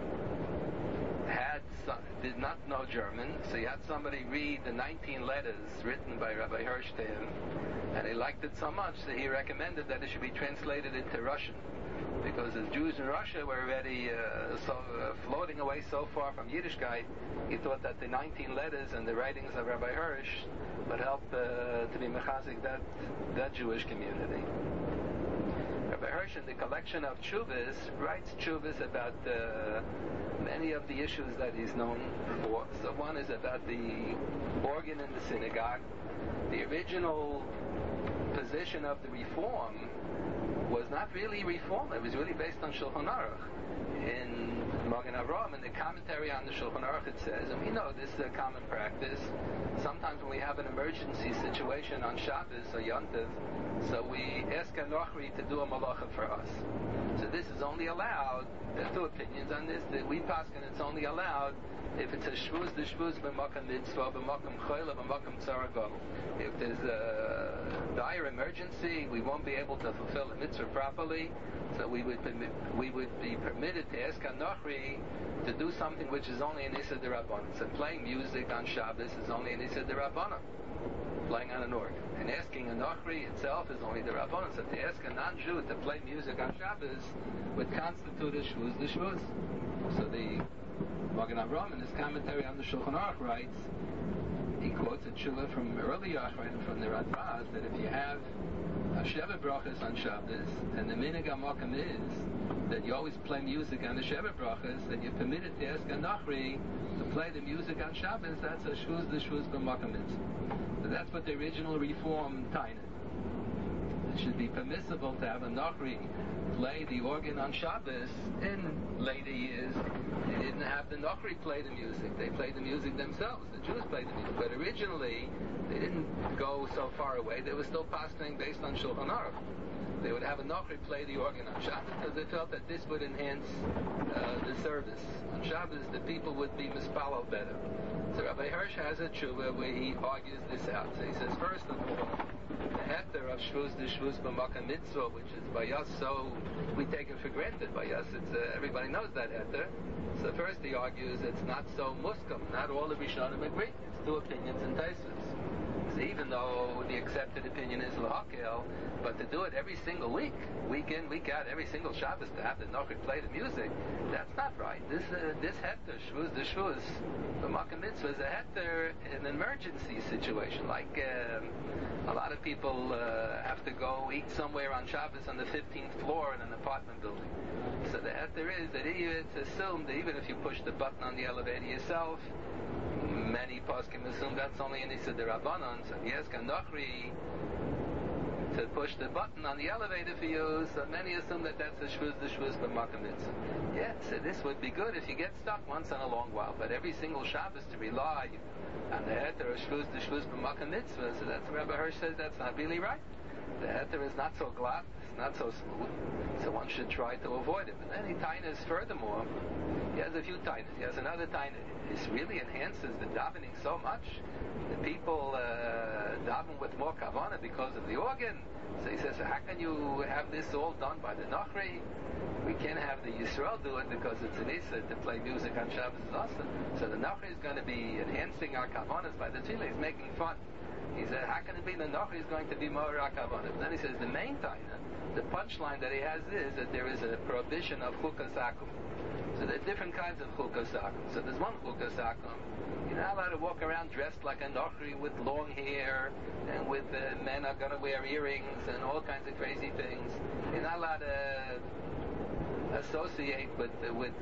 did not know German, so he had somebody read the 19 letters written by Rabbi Hirsch to him, and he liked it so much that he recommended that it should be translated into Russian, because the Jews in Russia were already floating away so far from Yiddishkeit. He thought that the 19 letters and the writings of Rabbi Hirsch would help to be mechazik that Jewish community. Rabbi Hirsch in the collection of Tshuvas writes Tshuvas about many of the issues that he's known for. So one is about the organ in the synagogue. The original position of the reform was not really reform, it was really based on Shulchan Aruch. In Magen Avraham, in the commentary on the Shulchan Aruch, it says, and we know this is a common practice, sometimes when we have an emergency situation on Shabbos or Yontiv, so we ask a Nochri to do a malacha for us. So this is only allowed, there are two opinions on this, that we paskin it's only allowed if it's a shvuz, the shvuz b'makam mitzvah, b'makam choyla, b'makam tzarago. If there's a dire emergency, we won't be able to fulfill the mitzvah properly, so we would be permitted to ask a Nochri to do something which is only an Issa D'Rabbanan. So playing music on Shabbos is only an Issa D'Rabbanan, playing on an organ. And asking a Nochri itself is only the Rabbanan. So to ask a non-Jew to play music on Shabbos would constitute a shvuz the shvuz. So the Magen Avraham in his commentary on the Shulchan Aruch writes, he quotes a tshuva from earlier Achronim from the Radbaz, that if you have a Sheva Brachas on Shabbos, and the Minhag HaMakom is that you always play music on the Sheva Brachas, and you're permitted to ask a Nachri to play the music on Shabbos, that's a shvuz the shvuz b'makom mitzvah. So that's what the original reform tained. It should be permissible to have a Nachri play the organ on Shabbos. In later years, they didn't have the Nachri play the music. They played the music themselves. The Jews played the music. But originally, they didn't go so far away. They were still pasturing based on Shulchan Aruch. They would have a Nachri play the organ on Shabbos because they felt that this would enhance the service. On Shabbos, the people would be mispalal better. So Rabbi Hirsch has a tshuva where he argues this out. So he says, first of all, the heter of shvuz the shvuz b'makam mitzvah, which is by us, so we take it for granted. By us, it's everybody knows that heter. So first he argues it's not so muskam. Not all the Rishonim agree. It's two opinions in Taisus. So even though the accepted opinion is l'hakel, but to do it every single week in, week out, every single Shabbos to have the Nochri play the music, that's not right. This heter, shvuz the shvuz, the Makom Mitzvah is a heter in an emergency situation, like a lot of people have to go eat somewhere on Shabbos on the 15th floor in an apartment building. So the heter is that it's assumed that even if you push the button on the elevator yourself, many poskim assume that's only an Issa D'Rabbanan. So yes, can Nochri to push the button on the elevator for you, so many assume that that's a shvuz the shvuz b'makom mitzvah. Yeah, so this would be good if you get stuck once in a long while, but every single Shabbos to rely on the heter of shvuz the shvuz b'makom mitzvah, so that's Rabbi Hirsch says that's not really right. The heter is not so glatt, it's not so smooth, so one should try to avoid it. But then he tainas furthermore, he has a few tainas. He has another taina. This really enhances the davening so much. The people daven with more kavanah because of the organ. So he says, how can you have this all done by the Nochri? We can't have the Yisrael do it because it's an Issa to play music on Shabbos is awesome. So the Nochri is going to be enhancing our kavanahs by the tefillah. He's making fun. He said, how can it be the Nochri is going to be more our kavanah? Then he says, the main taina, the punchline that he has is that there is a prohibition of chukas akum. So there are different kinds of chukas akum. So there's one chukas akum. You're not allowed to walk around dressed like a Nochri with long hair, and with men are going to wear earrings and all kinds of crazy things. You're not allowed to associate with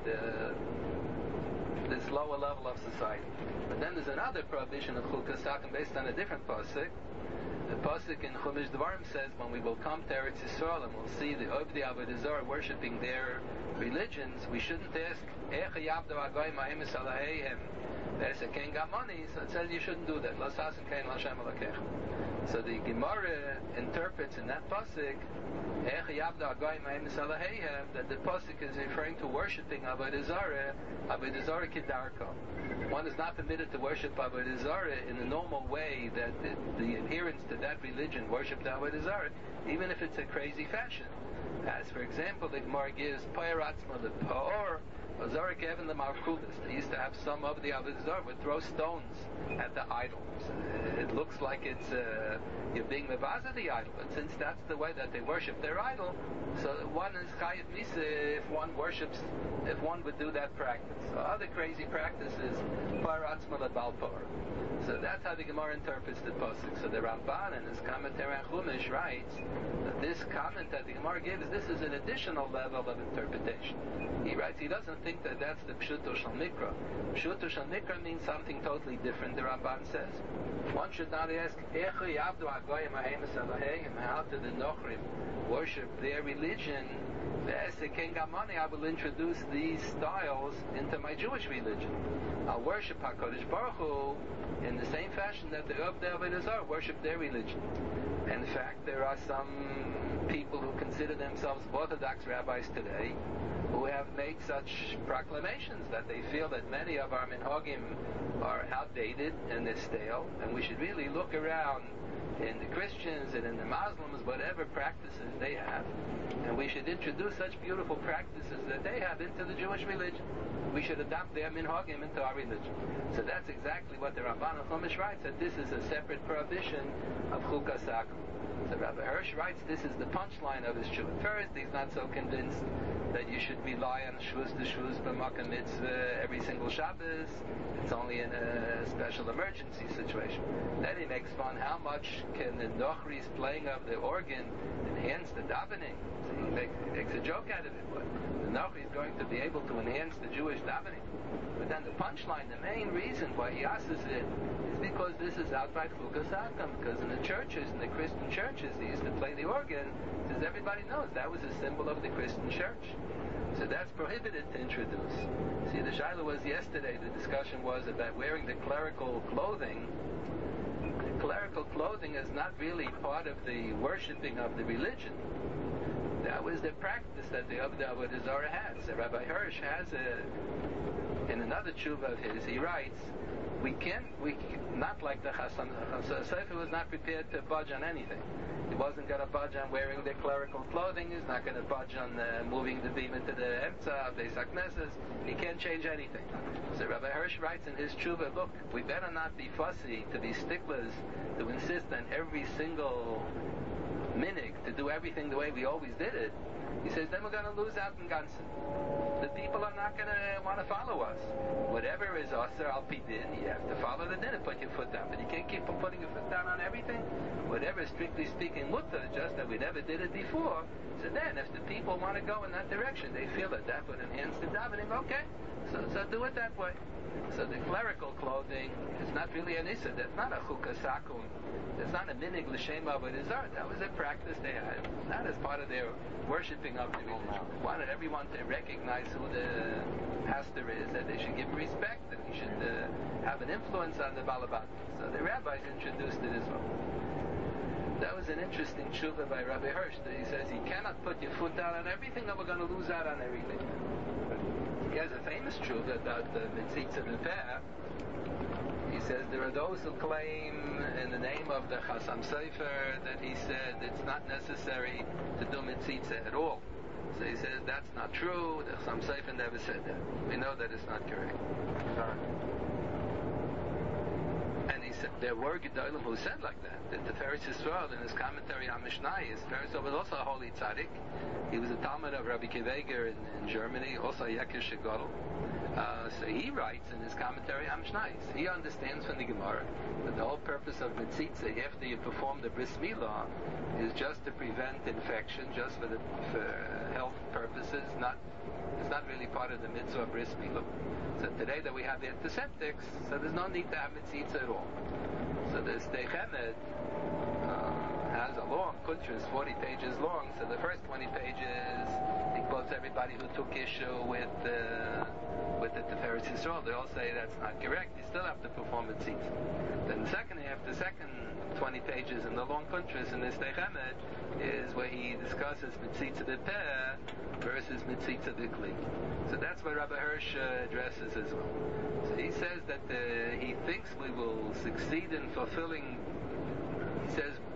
this lower level of society. But then there's another prohibition of chukas akum based on a different pasuk. The pasuk in Chumash Devarim says when we will come to Eretz Yisrael and we'll see the Ovdei Avodah Zarah worshipping their religions, we shouldn't ask Echa Yavdu Agoyim Ha'emes Alaheihem. There's a king got money, so it says you shouldn't do that. L'sasin kein l'Hashem Elokecha. So the Gemara interprets in that pasuk Echa Yavdu Agoyim Ha'emes Alaheihem that the pasuk is referring to worshipping Avodah Zarah Kedarko. One is not permitted to worship Avodah Zarah in the normal way that the adherents to that religion worship the Avodah Zarah, even if it's a crazy fashion. As for example, the Gemara gives Po'er Atzma L'Po'or, Zorik Even the Markulis, they used to have some of the Avodah Zarah would throw stones at the idol. It looks like it's you're being mevaza the idol, but since that's the way that they worship their idol, so one is chayiv misa if one would do that practice. So other crazy practices, paratzma balpor. So that's how the Gemara interprets the pasuk. So the Ramban in his commentary on Chumash writes that this comment that the Gemara gives, this is an additional level of interpretation. He writes he doesn't think that that's the Pshuto Shal Mikra. Pshuto Shal Mikra means something totally different. The Ramban says one should not ask how did the Nochrim worship their religion. I will introduce these styles into my Jewish religion. I'll worship HaKadosh Baruch Hu in the same fashion that the Avodah Zarah worship their religion. In fact, there are some people who consider themselves Orthodox rabbis today who have made such proclamations that they feel that many of our minhagim are outdated and they're stale, and we should really look around in the Christians and in the Muslims, whatever practices they have, and we should introduce such beautiful practices that they have into the Jewish religion. We should adopt their minhagim into our religion. So that's exactly what the Ramban of Chumash writes, that this is a separate prohibition of Chukas Akum. So Rabbi Hirsch writes this is the punchline of his tshuva. First, he's not so convinced that you should rely on shvus to shvus b'makom mitzvah every single Shabbos. It's only in a special emergency situation. Then he makes fun how much can the Nochri's playing of the organ enhance the davening. So he makes a joke out of it. But the Nochri is going to be able to enhance the Jewish davening. But then the punchline, the main reason why he asks it is because this is outright Chukas Akum. Because in the churches, in the Christian churches, they used to play the organ, as everybody knows, that was a symbol of the Christian church. So that's prohibited to introduce. See, the Shaila was yesterday, the discussion was about wearing the clerical clothing. The clerical clothing is not really part of the worshipping of the religion. That was the practice that the Avodah Zarah has. So Rabbi Hirsch has in another tshuva of his, he writes, we not like the Chasam Sofer was not prepared to budge on anything. He wasn't going to budge on wearing the clerical clothing. He's not going to budge on moving the beam into the Emtza of the Sakneses. He can't change anything. So Rabbi Hirsch writes in his tshuva, look, we better not be fussy, to be sticklers, to insist on every single minig, to do everything the way we always did it. He says, then we're going to lose out in Gansen. The people are not going to want to follow us. Whatever is Aser al Pi Din, you have to follow the din and put your foot down. But you can't keep on putting your foot down on everything. Whatever is strictly speaking mutter, just that we never did it before. So then, if the people want to go in that direction, they feel that that would enhance the davening, okay. So do it that way. So the clerical clothing is not really an issa. That's not a chukas akum. That's not a minig l'shem avodah zarah. That was a practice they had, not as part of their worshipping of the religion. Wanted everyone to recognize who the pastor is, that they should give respect, that he should have an influence on the balabat. So the rabbis introduced it as well. That was an interesting tshuva by Rabbi Hirsch. That he says you cannot put your foot down on everything, or we're going to lose out on everything. He has a famous tshuva about the Mitzitza B'Peh. He says there are those who claim in the name of the Chasam Sofer that he said it's not necessary to do Mitzitza at all. So he says that's not true. The Chasam Sofer never said that. We know that it's not correct. And he said there were Gedolim who said like that. That the Tiferes Yisrael in his commentary on Mishnah, Tiferes was also a holy tzaddik. He was a Talmud of Rabbi Kiveger in Germany, also Yekish Gadol. So he writes in his commentary on Mishnah, he understands from the Gemara that the whole purpose of Mitzitza after you perform the Bris Milah is just to prevent infection, just for health purposes. It's not really part of the mitzvah of Bris Milah. So today that we have antiseptics, so there's no need to have Mitzitza at all. So the Sdei Chemed has a long kuntras, 40 pages long. So the first 20 pages, he quotes everybody who took issue with the Tiferes Yisrael. They all say that's not correct. You still have to perform Mitzitza. Then the second half, the second 20 pages in the long kuntras in the Sdei Chemed is where he discusses Mitzitza B'Peh versus Mitzitza B'Kli. So that's what Rabbi Hirsch addresses as well. So he says that he thinks we will succeed in fulfilling. He says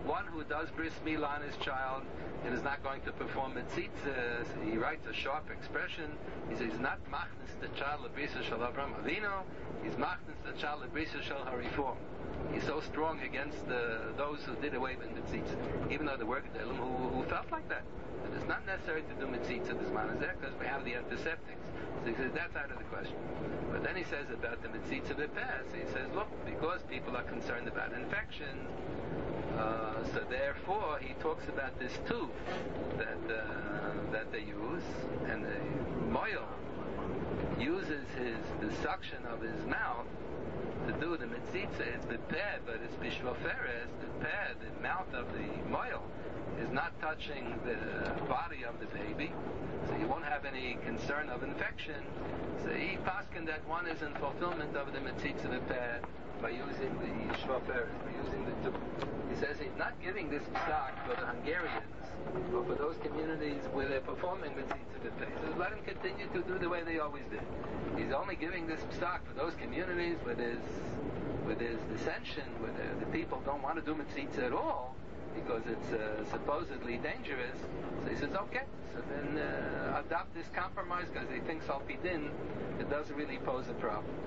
one who does bris milah on his child and is not going to perform mitzitza, he writes a sharp expression. He says he's not machnis the child of brisa shel Avram Avinu, he's machnis the child of brisa shel Hariform. He's so strong against those who did away with mitzitza, even though there were gedolim who felt like that. It is not necessary to do mitzitza this manazeh because we have the antiseptics. So he says that's out of the question. But then he says about the mitzitza b'peh. So he says, look, because people are concerned about infection, so therefore he talks about this tooth that they use, and the moil uses the suction of his mouth to do the mitzitza. It's b'peh, but it's b'shvoferes. The peh, the mouth of the moil, is not touching the body of the baby, so you won't have any concern of infection. So he paskin that one is in fulfillment of the mitzitza b'peh by using the shvoferes, by using the tooth. He says he's not giving this psak for the Hungarians or for those communities where they're performing mitzitza b'peh. He says let them continue to do the way they always did. He's only giving this psak for those communities where there's dissension, where the people don't want to do mitzitza at all because it's supposedly dangerous. So he says, okay, so then adopt this compromise because he thinks al-pidin, it doesn't really pose a problem.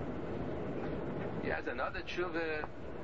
He has another tshuva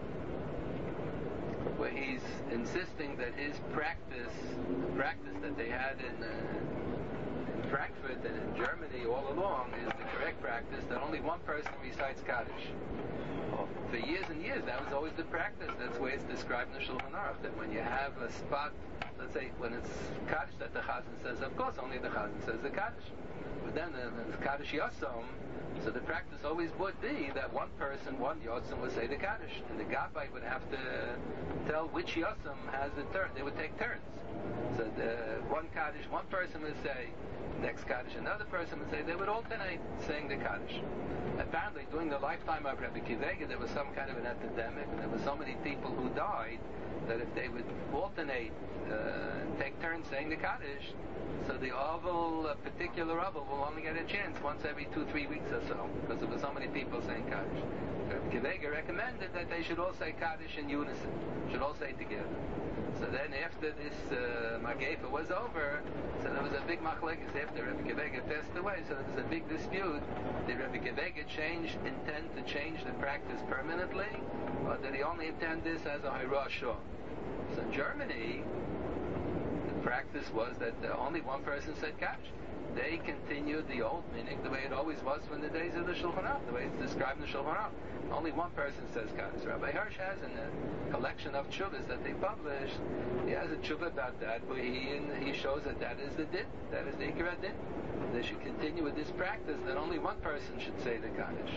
where he's insisting that his practice, the practice that they had in Frankfurt and in Germany all along, is the correct practice that only one person recites Kaddish. For years and years, that was always the practice. That's the way it's described in the Shulchan Aruch, that when you have a spot, let's say when it's Kaddish that the Chazan says, of course only the Chazan says the Kaddish. But then the Kaddish Yosem, so the practice always would be that one person, one Yosem would say the Kaddish, and the Gabbai would have to tell which Yosem has the turn. They would take turns. So the one Kaddish, one person would say, next Kaddish, another person would say, they would alternate saying the Kaddish. Apparently, during the lifetime of Rebbe Kivega, there was some kind of an epidemic, and there were so many people who died that if they would alternate, take turns saying the Kaddish, so the oval, particular oval, will only get a chance once every 2-3 weeks or so, because there were so many people saying Kaddish. Rebbe Kivega recommended that they should all say Kaddish in unison, should all say it together. So then after this Magefa was over, so there was a big machlekes after Rebbe Kivega passed away, so there was a big dispute. Did Rebbe Kivega intend to change the practice permanently, or did he only intend this as a Hayrah Shah? So in Germany, the practice was that only one person said Kaddish. They continued the old meaning the way it always was from the days of the Shulchan Aruch, the way it's described in the Shulchan Aruch. Only one person says Kaddish. Rabbi Hirsch has in a collection of tshuvas that they published, he has a tshuva about that, where he shows that is the din, that is the Ikra din. They should continue with this practice that only one person should say the Kaddish.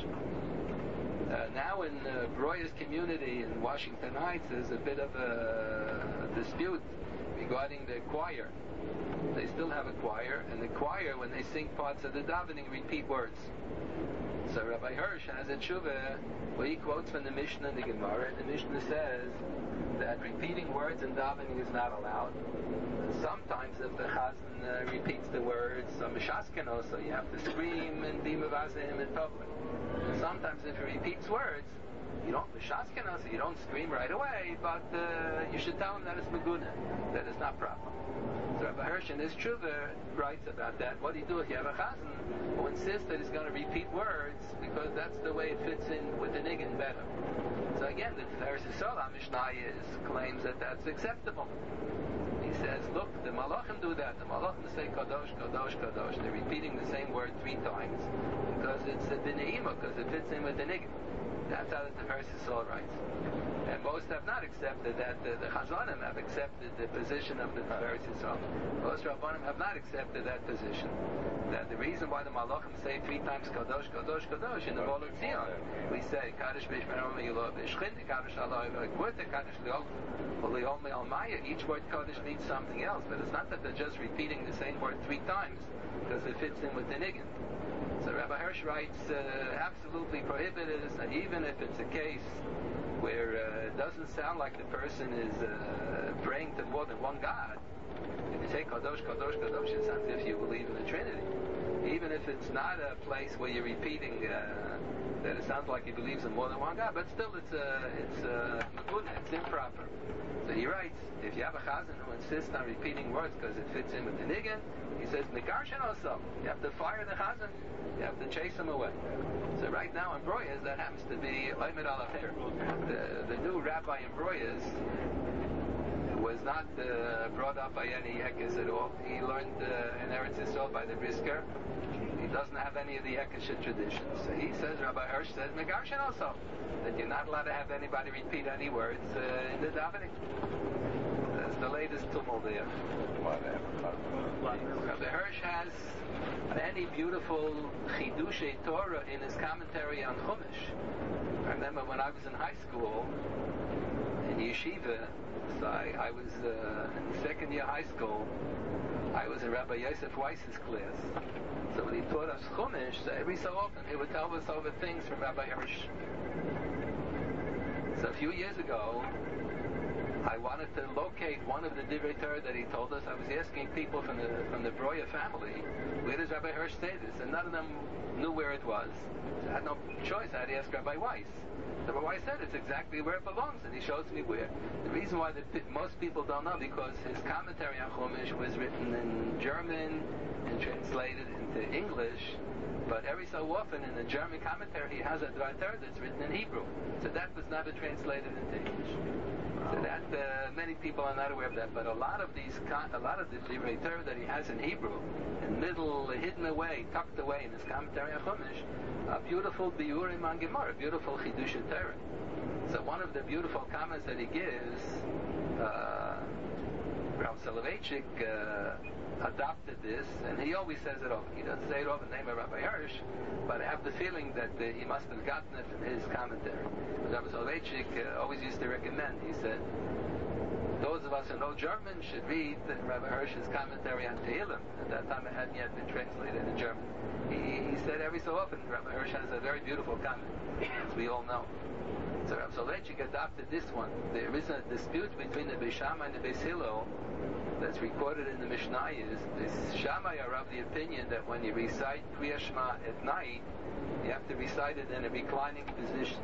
Now in Breuer's community in Washington Heights, there's a bit of a dispute regarding the choir. They still have a choir, and the choir, when they sing parts of the davening, repeat words. So Rabbi Hirsch has a tshuva where he quotes from the Mishnah and the Gemara, and the Mishnah says that repeating words in davening is not allowed. And sometimes if the Chazan repeats the words, so Mishaskenos, so you have to scream and be mevazeh in public. And sometimes if he repeats words, you don't Mishaskenos, so you don't scream right away, but you should tell him that it's meguna, that it's not proper. So Rabbi Hirsch in his tshuva writes about that. What do you do if you have a chazan who insists that he's going to repeat words because that's the way it fits in with the niggin better? So again, the Tiferes Yisrael Mishnah claims that that's acceptable. He says, look, the Malachim do that. The Malachim say Kadosh, Kadosh, Kadosh. They're repeating the same word 3 times because it's a b'ne'ima, because it fits in with the niggin. That's how the Tiferes Yisrael writes. And most have not accepted that. The Chazanim have accepted the position of the Tiferes Yisrael. Most Rabbanim have not accepted that position. That the reason why the Malachim say 3 times Kadosh, Kadosh, Kadosh in the Mol Tzion, we say Kaddish B'Shmerom Yilov B'Shchin, Kaddish Aloi V'Gvurte, Kaddish Li'ol Me'al each word Kaddish means something else, but it's not that they're just repeating the same word 3 times because it fits in with the niggin. So Rabbi Hirsch writes, absolutely prohibited, and even if it's a case where it doesn't sound like the person is praying to more than one God, if you say Kadosh, Kadosh, Kadosh, it sounds as if you believe in the Trinity. Even if it's not a place where you're repeating that it sounds like he believes in more than one God, but still it's improper. So he writes, if you have a chazan who insists on repeating words because it fits in with the niggin, he says, Megarshen also. You have to fire the chazan. You have to chase him away. So right now in Broyes, that happens to be Oymed Alafir. The new rabbi in Broyes was not brought up by any Hekes at all. He learned in Eretz Yisrael by the Brisker. He doesn't have any of the Hekeshish traditions. So he says, Rabbi Hirsch says, Megarshen also, that you're not allowed to have anybody repeat any words in the davening. That's the latest tumult there. Rabbi Hirsch has many beautiful Chidushei Torah in his commentary on Chumash. I remember when I was in high school, in yeshiva, so I was in second year high school, I was in Rabbi Yosef Weiss's class. So when he taught us Chumash, so every so often he would tell us over things from Rabbi Hirsch. So a few years ago, I wanted to locate one of the Divrei Torah that he told us. I was asking people from the Broya family, where does Rabbi Hirsch say this? And none of them knew where it was. So I had no choice. I had to ask Rabbi Weiss. Rabbi Weiss said it's exactly where it belongs, and he shows me where. The reason why most people don't know, because his commentary on Chumash was written in German and translated into English, but every so often in the German commentary he has a Dvar Torah that's written in Hebrew. So that was never translated into English. So that many people are not aware of that, but a lot of the Divrei Torah that he has in Hebrew, in middle, hidden away, tucked away in his commentary on Chumash, are beautiful biurim on Gemara, beautiful Chidush Torah. So one of the beautiful comments that he gives, Rav Soloveitchik adopted this, and he always says it often. He doesn't say it often in the name of Rabbi Hirsch, but I have the feeling that he must have gotten it from his commentary. Rabbi Soloveitchik always used to recommend, he said, those of us who know German should read Rabbi Hirsch's commentary on Tehillim. At that time it hadn't yet been translated into German. He said every so often Rabbi Hirsch has a very beautiful comment, as we all know. So Rabbi Soloveitchik adopted this one. There is a dispute between the Beis Shammai and the Beis Hillel that's recorded in the Mishnayos. The Shammai are of the opinion that when you recite Kriya Shema at night, you have to recite it in a reclining position.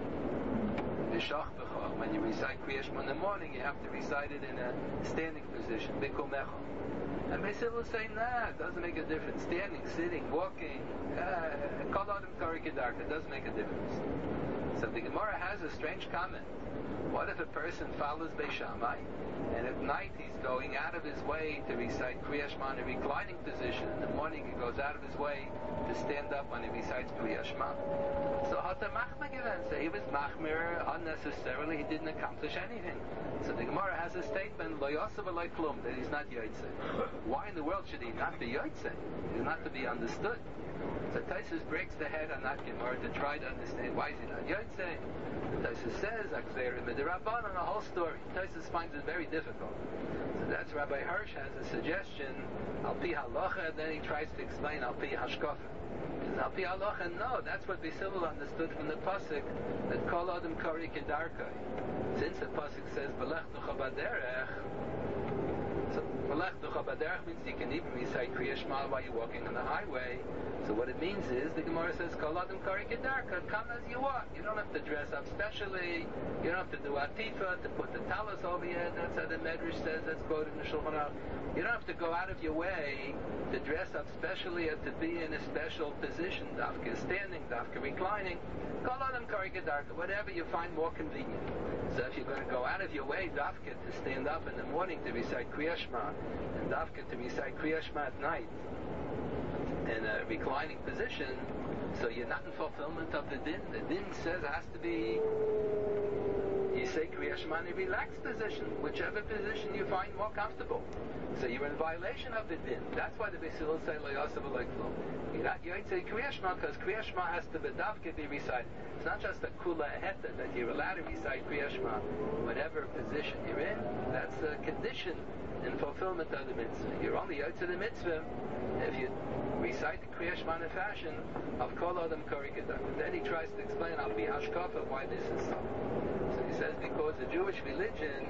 When you recite Kriya Shema in the morning, you have to recite it in a standing position. And Beis Hillel say, nah, it doesn't make a difference. Standing, sitting, walking, Kol Adam Kari Kedarka, it doesn't make a difference. So the Gemara has a strange comment. What if a person follows Beis Shammai, and at night he's going out of his way to recite Kriya Shema in a reclining position, in the morning he goes out of his way to stand up when he recites Kriya Shema? So Hata Machma given, so he was Machmir unnecessarily, he didn't accomplish anything. So the Gemara has a statement, Lo Yosav Alei Klum, that he's not Yotzei. Why in the world should he not be Yotzei? He's not to be understood. So Taisus breaks the head on that Gemara to try to understand why is he not Yotzei. Taisus says, Akzer Midirabban, and the whole story. Taisus finds it very difficult. So that's Rabbi Hirsch has a suggestion, Al Pi Halacha, and then he tries to explain Al Pi Hashkafa. He says, Al Pi Halacha, no, that's what Beis Hillel understood from the Pasuk, that Kol Adam Kari Kedarkai. Since the Pasuk says, Belech Ducha Baderech, so Belech Ducha Baderech means you can even recite Kriya Shema while you're walking on the highway. So what it means is, the Gemara says, Kol Adam Kari Kedarka, come as you are. You don't have to dress up specially. You don't have to do atifa, to put the talis over you. That's how the Medrash says, that's quoted in the Shulchan Aruch. You don't have to go out of your way to dress up specially or to be in a special position, dafka standing, dafka reclining. Kol Adam Kari Kedarka, whatever you find more convenient. So if you're going to go out of your way, dafka, to stand up in the morning to recite Kriya Shema, and dafka to recite Kriya Shema at night, in a reclining position, so you're not in fulfillment of the din. The din says it has to be, you say Kriya Shema in a relaxed position, whichever position you find more comfortable. So you're in violation of the din. That's why the Beis Hillel say Lo Yosav Alei Klum. You're not say Kriya Shema, because Kriya Shema has to bedavke be recited. It's not just a kula heta that you're allowed to recite Kriya Shema whatever position you're in. That's a condition in fulfillment of the mitzvah. You're only out to the mitzvah if you recite the Kriya Shema in a fashion of Kol Adam Kari Kedarka. Then he tries to explain Al Pi Hashkafa why this is so. So he says because the Jewish religion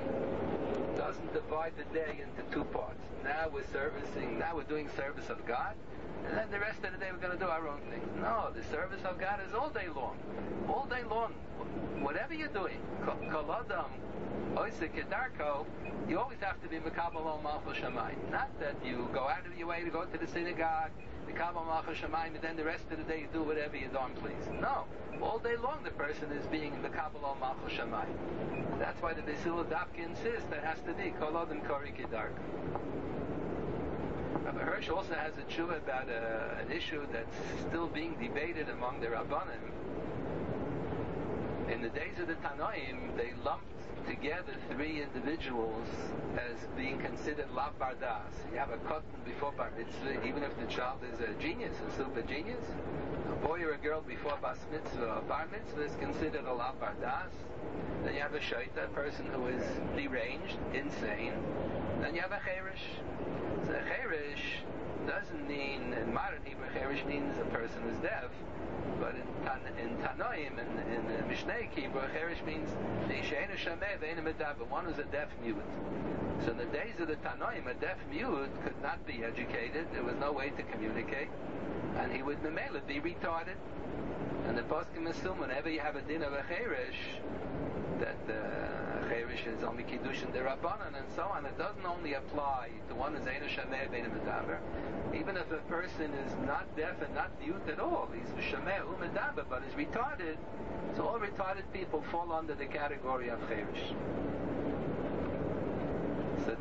doesn't divide the day into two parts. Now we're doing service of God, and then the rest of the day we're going to do our own thing. No, the service of God is all day long. All day long. Whatever you're doing, Kol Adam, Oisek Kedarko, you always have to be Mekabel Ol Malchus Shamayim. Not that you go out of your way to go to the synagogue, Mekabel Malchus Shamayim, and then the rest of the day you do whatever you darn please. No. All day long the person is being Mekabel Ol Malchus Shamayim. That's why the Beis Dafka insists that has to be Kol Adam Kori Kedarko. Rabbi Hirsch also has a tshuva about an issue that's still being debated among the Rabbanim. In the days of the Tanoim, they lumped together three individuals as being considered lav bardas. You have a cotton before bar mitzvah, even if the child is a genius, a super genius. A boy or a girl before bas mitzvah or bar mitzvah is considered a lav bardas. Then you have a shaita, a person who is deranged, insane. Then you have a cherish. So a cherish doesn't mean, in modern Hebrew, cherish means a person who's deaf. But in Tanoim, in Mishneh Hebrew, cherish means one who's a deaf mute. So in the days of the Tanoim, a deaf mute could not be educated. There was no way to communicate, and he would memela be retarded. And the poskim assume whenever you have a din of a cherish, that cherish is only kiddushin derabanan and so on. It doesn't only apply to one who's eino shameh ve'eino medaber. Even if a person is not deaf and not mute at all, he's shameh u'medaber, but is retarded, so all retarded people fall under the category of cherish. So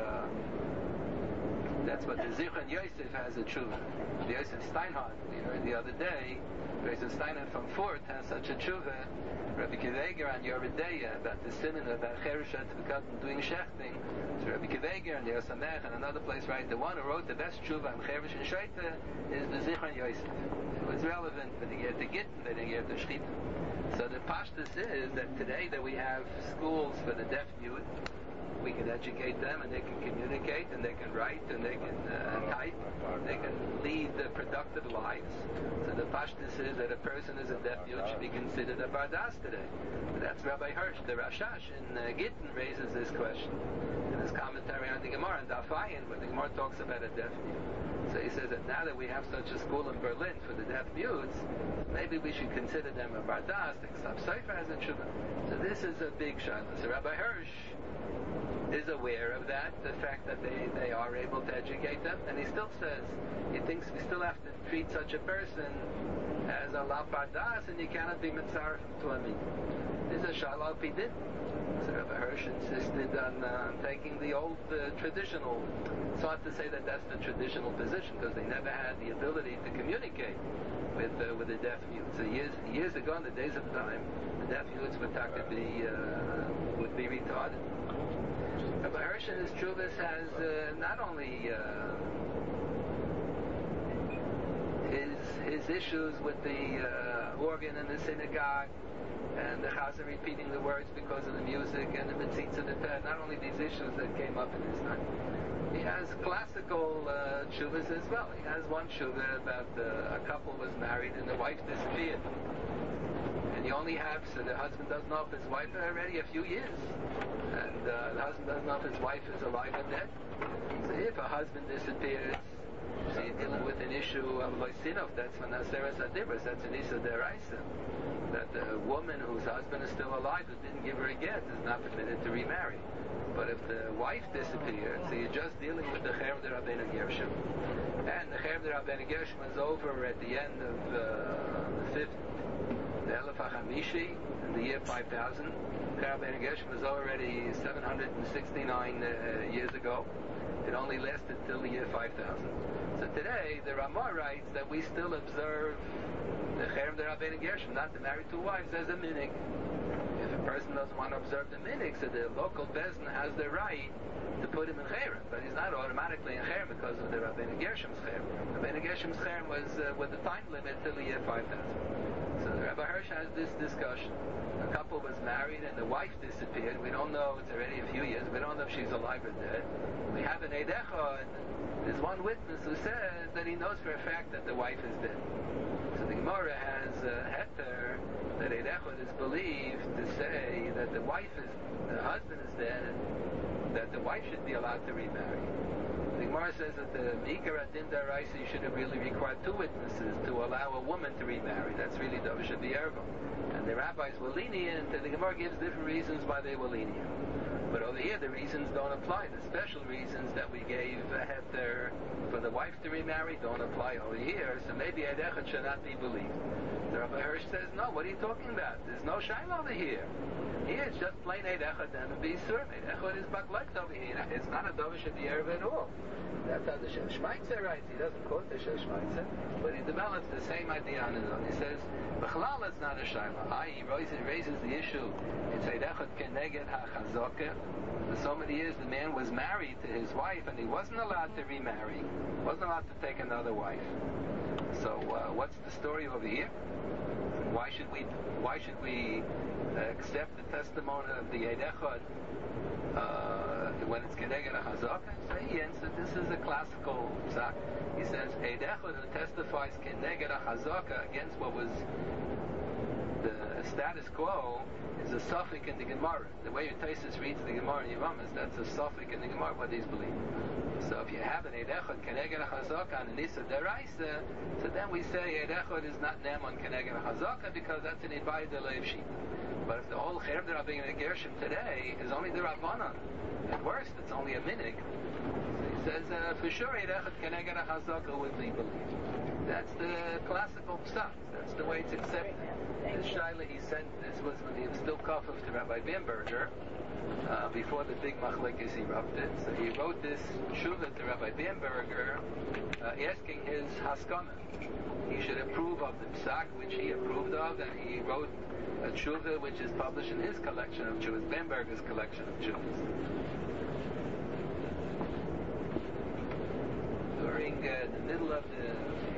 that's what the Zichron Yosef has a tshuva. The Yosef Steinhardt, we heard the other day, Yosef Steinhardt from Fort has such a tshuva. Rabbi Kiveger and Yoredeya about the sin about Cherishat doing shechting. So Rabbi Kiveger and Yosamech and another place, right? The one who wrote the best tshuva on Cherish and Shaita is the Zichron Yosef. It was relevant when they get the Gittin, they didn't get the Shchita. So the pashtus is that today that we have schools for the deaf mute, we can educate them and they can communicate and they can write and they can type, they can lead productive lives. So the pashtus is that a person is a deaf mute should be considered a bardas today. That's Rabbi Hirsch, the Rashash in Gittin raises this question in his commentary on the Gemara and Dafayin, where the Gemara talks about a deaf mute. So he says that now that we have such a school in Berlin for the deaf mutes, maybe we should consider them a bardas. The Ksab Sofer has a tshuva. So this is a big shayla. So Rabbi Hirsch is aware of that, the fact that they are able to educate them, and he still says he thinks we still have to treat such a person as a lav bardas, and you cannot be mitzaref to a min. This is a shalal pidin. So Rabbi Hirsch insisted on taking the old traditional. It's hard to say that that's the traditional position because they never had the ability to communicate with the deaf mute. So years ago, in the days of the time, the deaf mutes would be retarded. Rabbi Hirsch in his Chuvas has not only his issues with the organ in the synagogue and the Chazan repeating the words because of the music and the mitzitz of the peh, not only these issues that came up in his time. He has classical Chuvas as well. He has one Chuva about a couple was married and the wife disappeared. And you only have, so the husband doesn't know if his wife is already a few years. And the husband doesn't know if his wife is alive or dead. So if a husband disappears, so you're dealing with an issue of loisinov, that's when Aseres Adibras, that's an Issa Deraisa. That the woman whose husband is still alive, who didn't give her a get, is not permitted to remarry. But if the wife disappeared, so you're just dealing with the Cherem de Rabbeinu Gershom. And the Cherem de Rabbeinu Gershom was over at the end of the Elef HaChamishi, in the year 5000. Rabbeinu Gershom was already 769 years ago. It only lasted till the year 5000. So today, the Ramah writes that we still observe the Cherem de Rabbeinu Gershom, not the married two wives, as a minig. If a person doesn't want to observe the minig, so the local Bezdin has the right to put him in Cherem, but he's not automatically in Cherem because of the Rabbeinu Gershom's Cherem. Rabbeinu Gershom's Cherem was with the time limit till the year 5000. So Rabbi Hirsch has this discussion. A couple was married and the wife disappeared. We don't know, it's already a few years, we don't know if she's alive or dead. We have an Eidecha, and there's one witness who says that he knows for a fact that the wife is dead. So the Gemara has a heter that Eidecha is believed to say that the husband is dead, and that the wife should be allowed to remarry. The Gemara says that the Meikar Adin Daraisa, you should have really required 2 witnesses to allow a woman to remarry. That's really Davish Adiyarva. And the rabbis were lenient, and the Gemara gives different reasons why they were lenient. But over here, the reasons don't apply. The special reasons that we gave ahead there for the wife to remarry don't apply over here, so maybe Eid Echad should not be believed. The Rabbi Hirsch says, no, what are you talking about? There's no shaila over here. Here it's just plain Eid Echad and be sur. Eid Echad is baklekt over here. It's not a Davish at the Erev at all. That's how the Shel Shmaitzer writes. He doesn't quote the Shel Shmaitzer, but he develops the same idea on his own. He says, B'chlal it's not a shaila. He raises the issue. It's Eid Echad keneged ha'chazokeh. For so many years the man was married to his wife and he wasn't allowed to remarry. Wasn't allowed to take another wife. So what's the story over here? Why should we accept the testimony of the Eid Echad when it's Keneged HaChazaka? So he answered, this is a classical psak. He says, Eid Echad who testifies Keneged HaChazaka against what was the status quo is a suffix in the Gemara. The way Taisus reads the Gemara in Yevamos, that's a suffix in the Gemara, what he's believing. So if you have an Eid Echad Keneged HaChazaka and an Issa Deraisa, so then we say Eid Echad is not Nem on Keneged HaChazaka because that's an Ibai Deleiv Shita. But if the whole Cherem D'Rabbeinu and Gershom today is only the Rabbanan, at worst it's only a minig, so he says for sure Eid Echad Keneged HaChazaka would be believed. That's the classical psak. That's the way it's accepted. This shaila he sent, this was when he was still kafuf to Rabbi Bamberger, before the big machlekes erupted. So he wrote this shuvah to Rabbi Bamberger, asking his haskana. He should approve of the psak which he approved of, and he wrote a shuvah which is published in his collection of shuvahs, Bamberger's collection of shuvahs. During the middle of the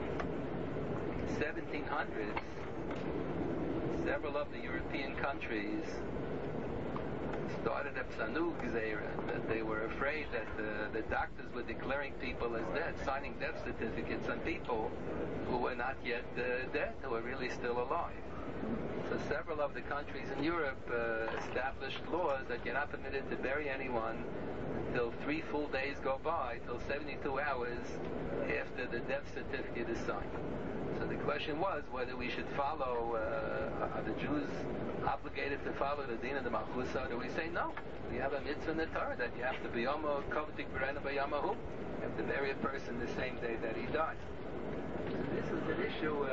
1700s, several of the European countries started a psanug gzeira, that they were afraid that the doctors were declaring people as dead, signing death certificates on people who were not yet dead, who were really still alive. So several of the countries in Europe established laws that you're not permitted to bury anyone until 3 full days go by, till 72 hours after the death certificate is signed. So the question was whether we should follow, are the Jews obligated to follow the din of the Malchusa, or do we say no? We have a mitzvah in the Torah that you have to be Yomo Kovtik Berena B'Yamahu. You have to bury a person the same day that he died. So this was an issue,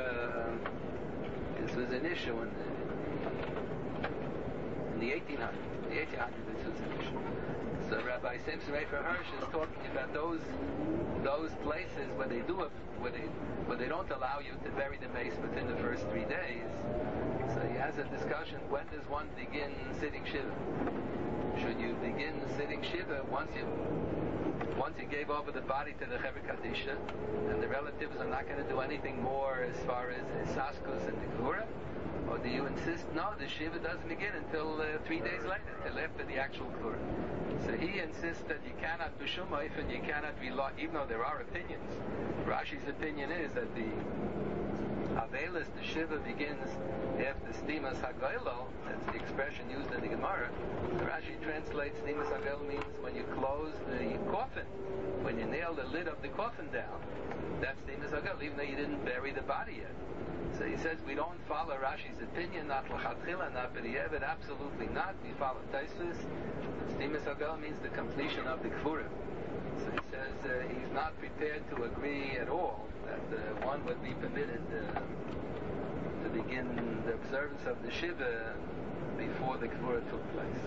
in the 1800s. In the 1800s this was an issue. So Rabbi Simson Refer Hirsch is talking about those places where they don't allow you to bury the mace within the first 3 days. So he has a discussion, when does one begin sitting shiva? Should you begin sitting shiva once you gave over the body to the Chevra Kadisha and the relatives are not going to do anything more as far as Saskus and the Gvura? Or do you insist, no, the shiva doesn't begin until 3 days later, until after the actual Gvura? So he insists that you cannot do shumaif and you cannot rely, even though there are opinions. Rashi's opinion is that the Avelis, the Shiva, begins after Stimas HaGoilo. That's the expression used in the Gemara. So Rashi translates Stimas HaGoilo means when you close the coffin, when you nail the lid of the coffin down. That's Stimas HaGoilo, even though you didn't bury the body yet. So he says we don't follow Rashi's opinion, not L'chatchila, not B'di'evet, absolutely not. We follow Taisus. Stimas HaGoilo means the completion of the Kfura. So he says he's not prepared to agree at all that one would be permitted to begin the observance of the Shiva before the Kfura took place.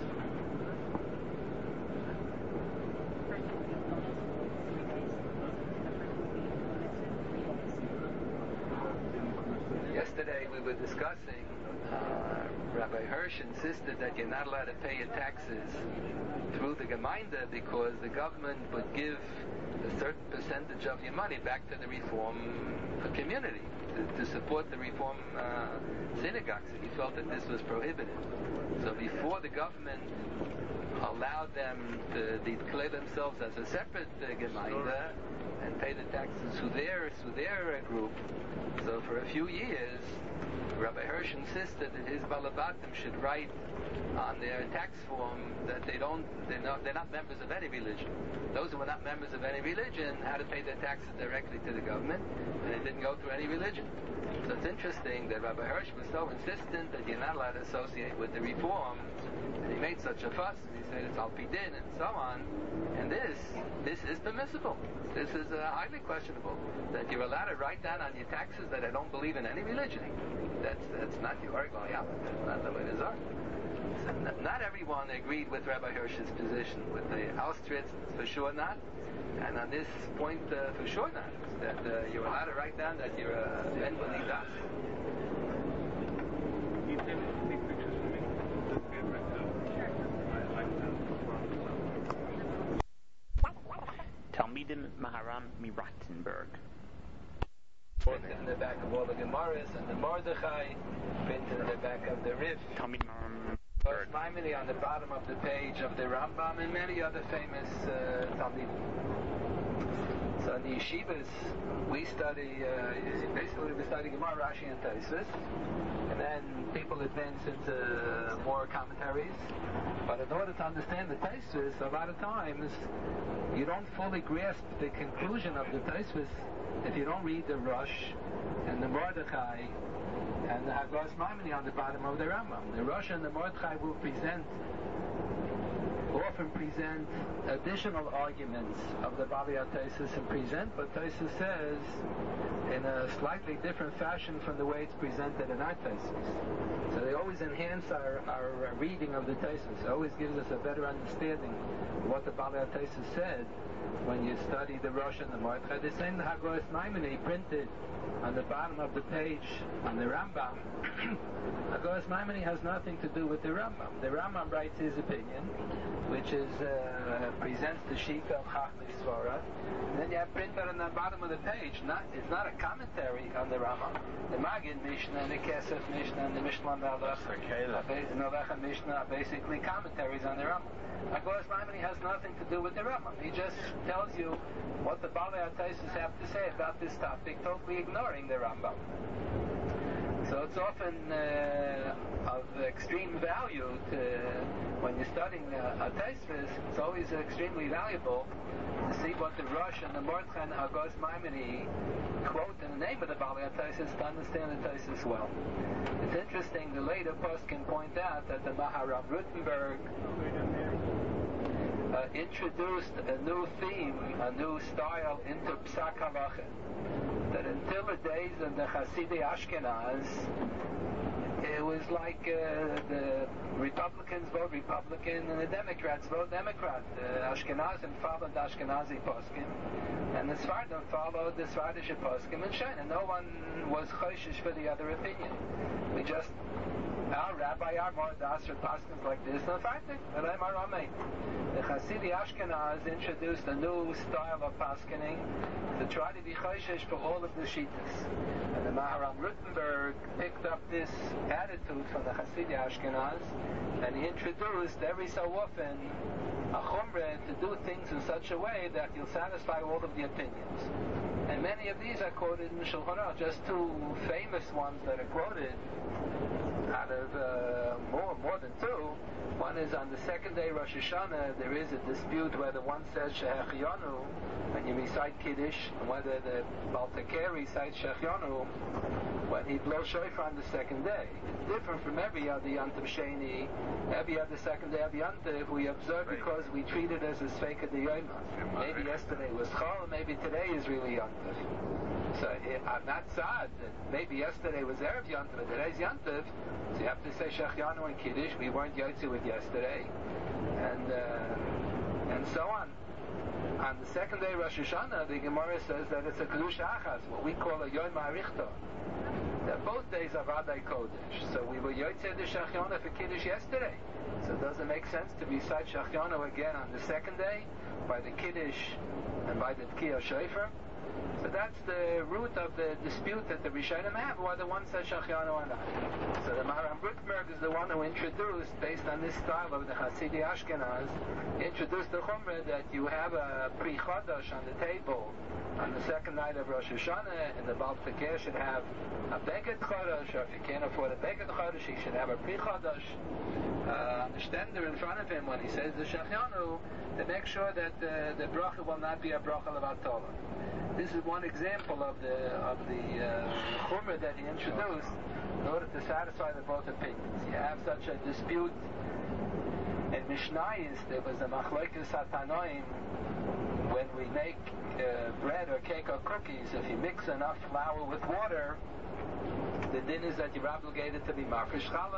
Yesterday we were discussing, Rabbi Hirsch insisted that you're not allowed to pay your taxes through the Gemeinde because the government would give a certain percentage of your money back to the Reform community to support the Reform synagogues. He felt that this was prohibited. So before the government allowed them to declare themselves as a separate Gemeinde and pay the taxes through their group. So for a few years, Rabbi Hirsch insisted that his balabatim should write on their tax form that they're not members of any religion. Those who were not members of any religion had to pay their taxes directly to the government, and they didn't go through any religion. So it's interesting that Rabbi Hirsch was so insistent that you're not allowed to associate with the reform, that he made such a fuss, and he said it's al-pi din and so on. And this is permissible. This is highly questionable, that you're allowed to write down on your taxes that I don't believe in any religion. That's not your argument. That's not the way it is argued. So not everyone agreed with Rabbi Hirsch's position. With the Austritz, for sure not. And on this point, for sure not. That you're allowed to write down that you're a Ben B'li Das. You take big pictures for me. That's good, right now. I like that. Talmidim Maharam Mirattenberg. Printed in the back of all the Gemaras and the Mordechai, printed in the back of the Rif. Talmidim Maharam First Maimoni on the bottom of the page of the Rambam, and many other famous Talmidim. So in the yeshivas, we study, basically we study Gemara, Rashi, and Tosfos, and then people advance into more commentaries. But in order to understand the Tosfos, a lot of times you don't fully grasp the conclusion of the Tosfos if you don't read the Rosh and the Mordechai and the Hagos Maimoni on the bottom of the Rambam. The Rosh and the Mordechai will often present additional arguments of the Bali Tosfos and present what Tosfos says in a slightly different fashion from the way it's presented in our Tosfos. So they always enhance our reading of the Tosfos. It always gives us a better understanding of what the Bali Tosfos said when you study the Rosh and the Mordechai. The same the Hagos Maimoni printed on the bottom of the page on the Rambam. Hagos Maimoni has nothing to do with the Rambam. The Rambam writes his opinion, which is presents the Shita of Chachmei Svara. Then you have printed on the bottom of the page. It's not a commentary on the Rambam. The Magid Mishnah and the Kesef Mishnah and the Mishnah Melech Mishnah are basically commentaries on the Rambam. Hagos Maimoni has nothing to do with the Rambam. He just tells you what the Balei HaTosfos have to say about this topic, totally ignoring the Rambam. So it's often of extreme value when you're studying a Tosfos. It's always extremely valuable to see what the Rosh and the Mordechai and Hagos Maimoni quote in the name of the Balei HaTosfos to understand the Tosfos well. It's interesting, the later poskim point out that the Maharam Rutenberg introduced a new theme, a new style into Psak Halacha. That until the days of the Hasidei Ashkenaz, it was like the Republicans vote Republican and the Democrats vote Democrat. The Ashkenazim followed the Ashkenazi poskim, and the Sfardim followed the Sfardische poskim and Shein, and no one was choshish for the other opinion. We just, our rabbi, our Mordas, paskins like this, no fighting. The Hasidei Ashkenaz introduced a new style of paskining to try to be choshish for all of the shittas. And the Maharam Rutenberg picked up this attitude from the Hasidei Ashkenaz, and he introduced every so often a chumrah to do things in such a way that you'll satisfy all of the opinions. And many of these are quoted in the Shulchan Aruch. Just two famous ones that are quoted out of more than two. One is on the second day Rosh Hashanah. There is a dispute whether one says Shehechianu when you recite Kiddush, and whether the Baltakeh recites Shehechianu when he blows shofar on the second day. It's different from every other Yantav Sheni, every other second day of Yantav we observe because we treat it as a Sveika D'Yoma. Maybe yesterday was Chol, maybe today is really Yantav. So I'm not sad that maybe yesterday was Erev Yantav and today's Yantav, so you have to say Shehechianu and Kiddush. We weren't Yotze with yesterday, and so on. On the second day Rosh Hashanah, the Gemara says that it's a Kedusha Achas, what we call a Yom HaRichta. That both days are Vadai Kodesh. So we were Yotze the Shehechianu for Kiddush yesterday. So does it make sense to recite Shehechianu again on the second day by the Kiddush and by the Tkiyah Shofar? So that's the root of the dispute that the Rishonim have, whether one says Shehechianu or not. So the Maharam Rutenberg Rutenberg is the one who introduced, based on this style of the Hasidi Ashkenaz, introduced the Chumrah that you have a Pri Chodosh on the table on the second night of Rosh Hashanah, and the Baal Tekeh should have a Beged Chodosh, or if you can't afford a Beged Chodosh, he should have a Pri Chodosh on the stender in front of him when he says the Shechianu, to make sure that the bracha will not be a bracha levatala. This is one example of the chumrah that he introduced in order to satisfy the both opinions. You have such a dispute in Mishnayos. There was a machlokes hatanoim when we make bread or cake or cookies. If you mix enough flour with water, the din is that you're obligated to be mafresh challah.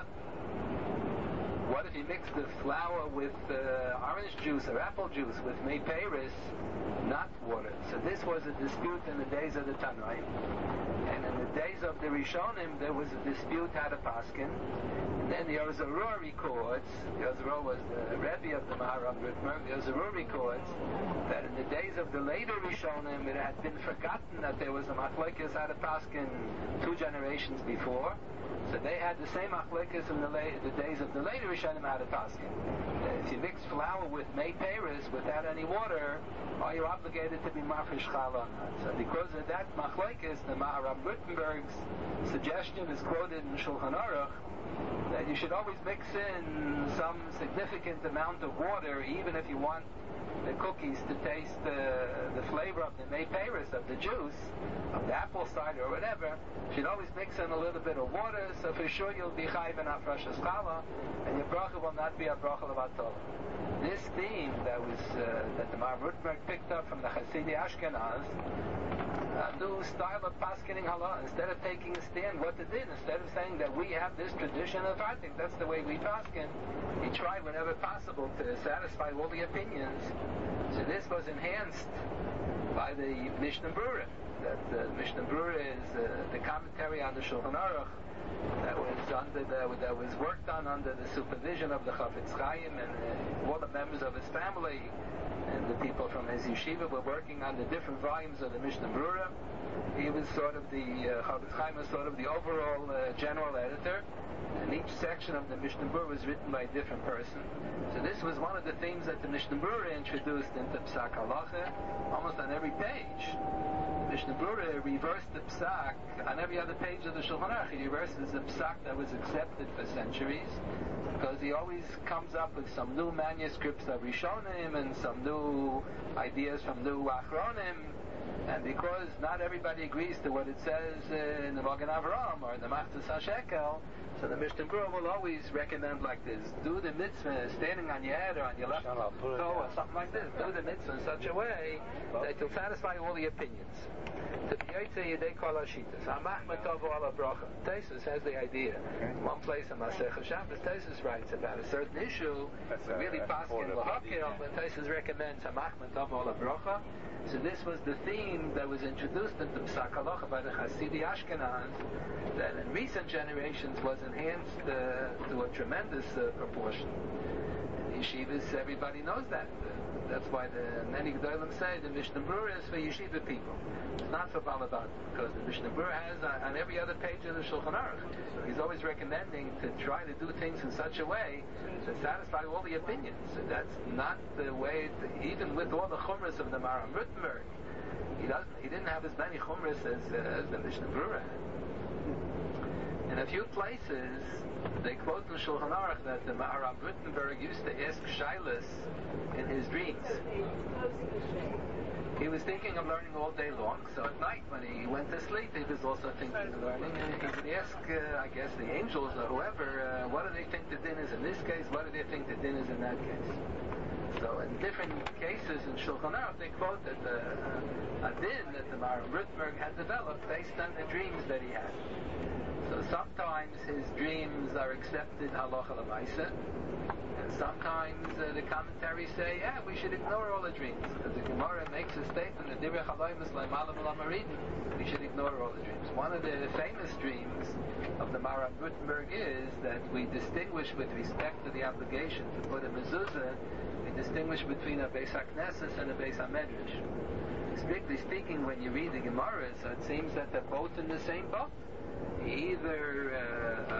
What if you mix the flour with orange juice or apple juice with mei peiros, not water? So this was a dispute in the days of the Tanoim. And in the days of the Rishonim, there was a dispute how to paskin. And then the Ozarur records, the Ozarur was the Rebbe of the Maharam Ritmer, the Ozarur records that in the days of the later Rishonim, it had been forgotten that there was a machlokes how to paskin 2 generations before. So they had the same machlokes in the days of the later Rishonim how to paskin. If you mix flour with mei peiros without any water, are you obligated to be mafresh challah or not? So because of that machlokes, the Maharam Rittenberg's suggestion is quoted in Shulchan Aruch that you should always mix in some significant amount of water, even if you want the cookies to taste the flavor of the mei peiros, of the juice, of the apple cider or whatever. You should always mix in a little bit of water, so for sure you'll be chayiv in afrashas challah, and your bracha will not be a bracha levatol. This theme that was that the Maharam Rittenberg picked up from the Hasidi Ashkenaz, a new style of paskening halal. Instead of taking a stand what to do, instead of saying that we have this tradition of I think that's the way we pasken, he tried whenever possible to satisfy all the opinions. So this was enhanced by the Mishnah Berurah. That the Mishnah Berurah is the commentary on the Shulchan Aruch that was worked on under the supervision of the Chafetz Chaim and all the members of his family. And the people from his yeshiva were working on the different volumes of the Mishnah Berurah. He was sort of the Chafetz Chaim was sort of the overall general editor, and each section of the Mishnah Berurah was written by a different person. So this was one of the themes that the Mishnah Berurah introduced into Psak Halacha, almost on every page. The Mishnah Berurah reversed the Psak on every other page of the Shulchan Aruch. He reverses the Psak that was accepted for centuries, because he always comes up with some new manuscripts of Rishonim and some new ideas from new Achronim, and because not everybody agrees to what it says in the Magen Avraham or in the Machzas HaShekel, so the Mishnah Berurah will always recommend like this: do the mitzvah standing on your head or on your left toe or something like this. Do the mitzvah in such a way that you'll satisfy all the opinions. Taisus has the idea. One place in Masechah Shabbos, Taisus writes about a certain issue, really paskin l'hakil, when Taisus recommends hamachmet tov ala bracha. So this was the theme that was introduced into Psak Halacha by the Hasidi Ashkenaz, that in recent generations was enhanced to a tremendous proportion. In yeshivas, everybody knows that. That's why many Gedolim say the Mishnah Berurah is for yeshiva people. It's not for Balabat, because the Mishnah Berurah has on every other page of the Shulchan Aruch. So he's always recommending to try to do things in such a way to satisfy all the opinions. So that's not the way, even with all the chumras of the Maharam Rittenberg, he didn't have as many chumras as the Mishnah Berurah had. In a few places, they quote in Shulchan Aruch that the Maharam Rittenberg used to ask shaylas in his dreams. He was thinking of learning all day long, so at night when he went to sleep, he was also thinking of learning, and he would ask, I guess, the angels or whoever, what do they think the din is in this case, what do they think the din is in that case? So in different cases in Shulchan Aruch, they quote that a din that the Maharam Rittenberg had developed based on the dreams that he had. So sometimes his dreams are accepted halacha l'maisa, and sometimes the commentaries say, yeah, we should ignore all the dreams, because the Gemara makes a statement that Divrei Chalayim is l'malam l'amaridin. We should ignore all the dreams. One of the famous dreams of the Maharam Rittenberg is that we distinguish with respect to the obligation to put a mezuzah, we distinguish between a Beis HaKnesses and a Beis HaMedrash. Strictly speaking, when you read the Gemara, so it seems that they're both in the same boat. Either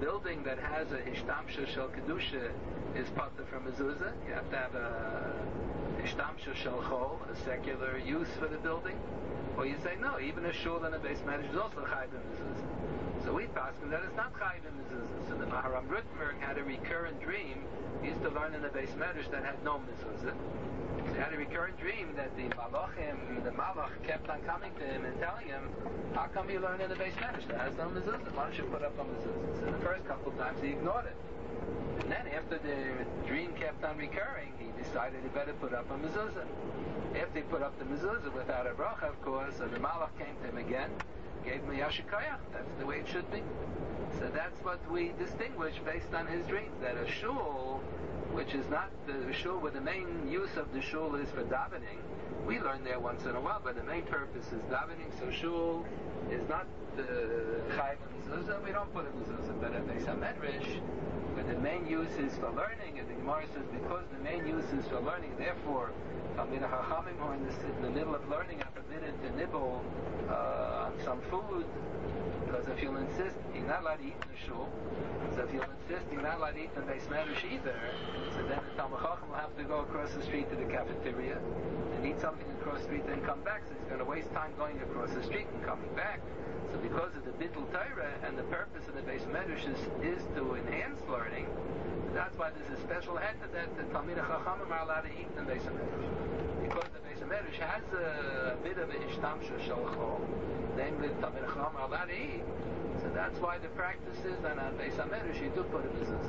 building that has a Hishtamsha Shel Kedusha is Pater from mezuzah. You have to have a Hishtamsha Shel Chol, a secular use for the building. Or you say, no, even a shul and a base medrash is also Chayiv in mezuzah. So we ask him that it's not Chayiv in mezuzah. So the Maharam Rutenberg had a recurrent dream. He used to learn in the base medrash that had no mezuzah. So he had a recurrent dream that the Malach kept on coming to him and telling him, how come you learn in the base medrash that has no mezuzah? Why don't you put up a mezuzah? So the first couple of times he ignored it. And then after the dream kept on recurring, he decided he better put up a mezuzah. After he put up the mezuzah without a bracha, of course, so the Malach came to him again, gave him a yashikayach. That's the way it should be. So that's what we distinguish based on his dreams, that a shul, which is not the shul where the main use of the shul is for davening, we learn there once in a while, but the main purpose is davening, so shul is not the chayiv mezuzah, we don't put a mezuzah, but at Beis HaMedrash, where the main use is for learning, and the Gemara says because the main use is for learning, therefore Talmidei Chachamim who are in the middle of learning are forbidden to nibble on some food, because if you'll insist, you're not allowed to eat in the shul. So if you'll insist, you're not allowed to eat in the Beis Medrash either. So then the Talmid Chacham will have to go across the street to the cafeteria and eat something across the street and come back. So he's going to waste time going across the street and coming back. So because of the Bittul Torah and the purpose of the Beis Medrash is to enhance learning, that's why there's a special head to that the Talmidei Chachamim are allowed to eat in the Beis Medrash. Because the Beis Medrash has a bit of a Hishtamsha Shel Chol, namely the Talmidei Chachamim are allowed to eat. So that's why the practice is that on Beis Medrash you do put a mezuzah.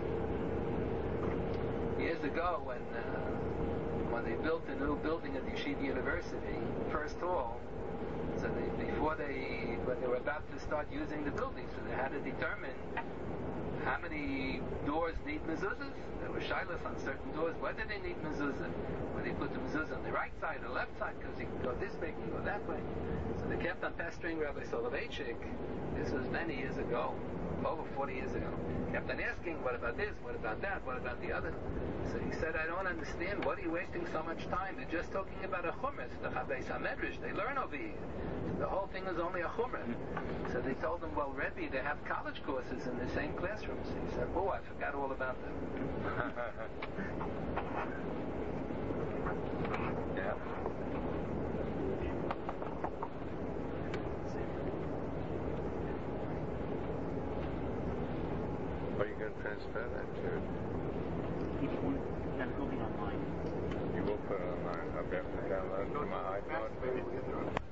Years ago when they built a new building at Yeshiva University, first hall, so when they were about to start using the building, so they had to determine how many doors need mezuzahs. There were shilas on certain doors. Whether they need mezuzah, when they put the mezuzah on the right side or left side, because you can go this way, you can go that way. So they kept on pestering Rabbi Soloveitchik. This was many years ago, over 40 years ago. Kept on asking, what about this? What about that? What about the other? So he said, I don't understand. What are you wasting so much time? They're just talking about a chumrah. The Beis HaMedrash, they learn over here. The whole thing is only a chumrah. So they told him, well, Rebbe, they have college courses in the same classrooms. He said, oh, I forgot all about them. Yeah. Are you going to transfer that to? That will be online. You will put it online. I'll be able to download it to my iPod.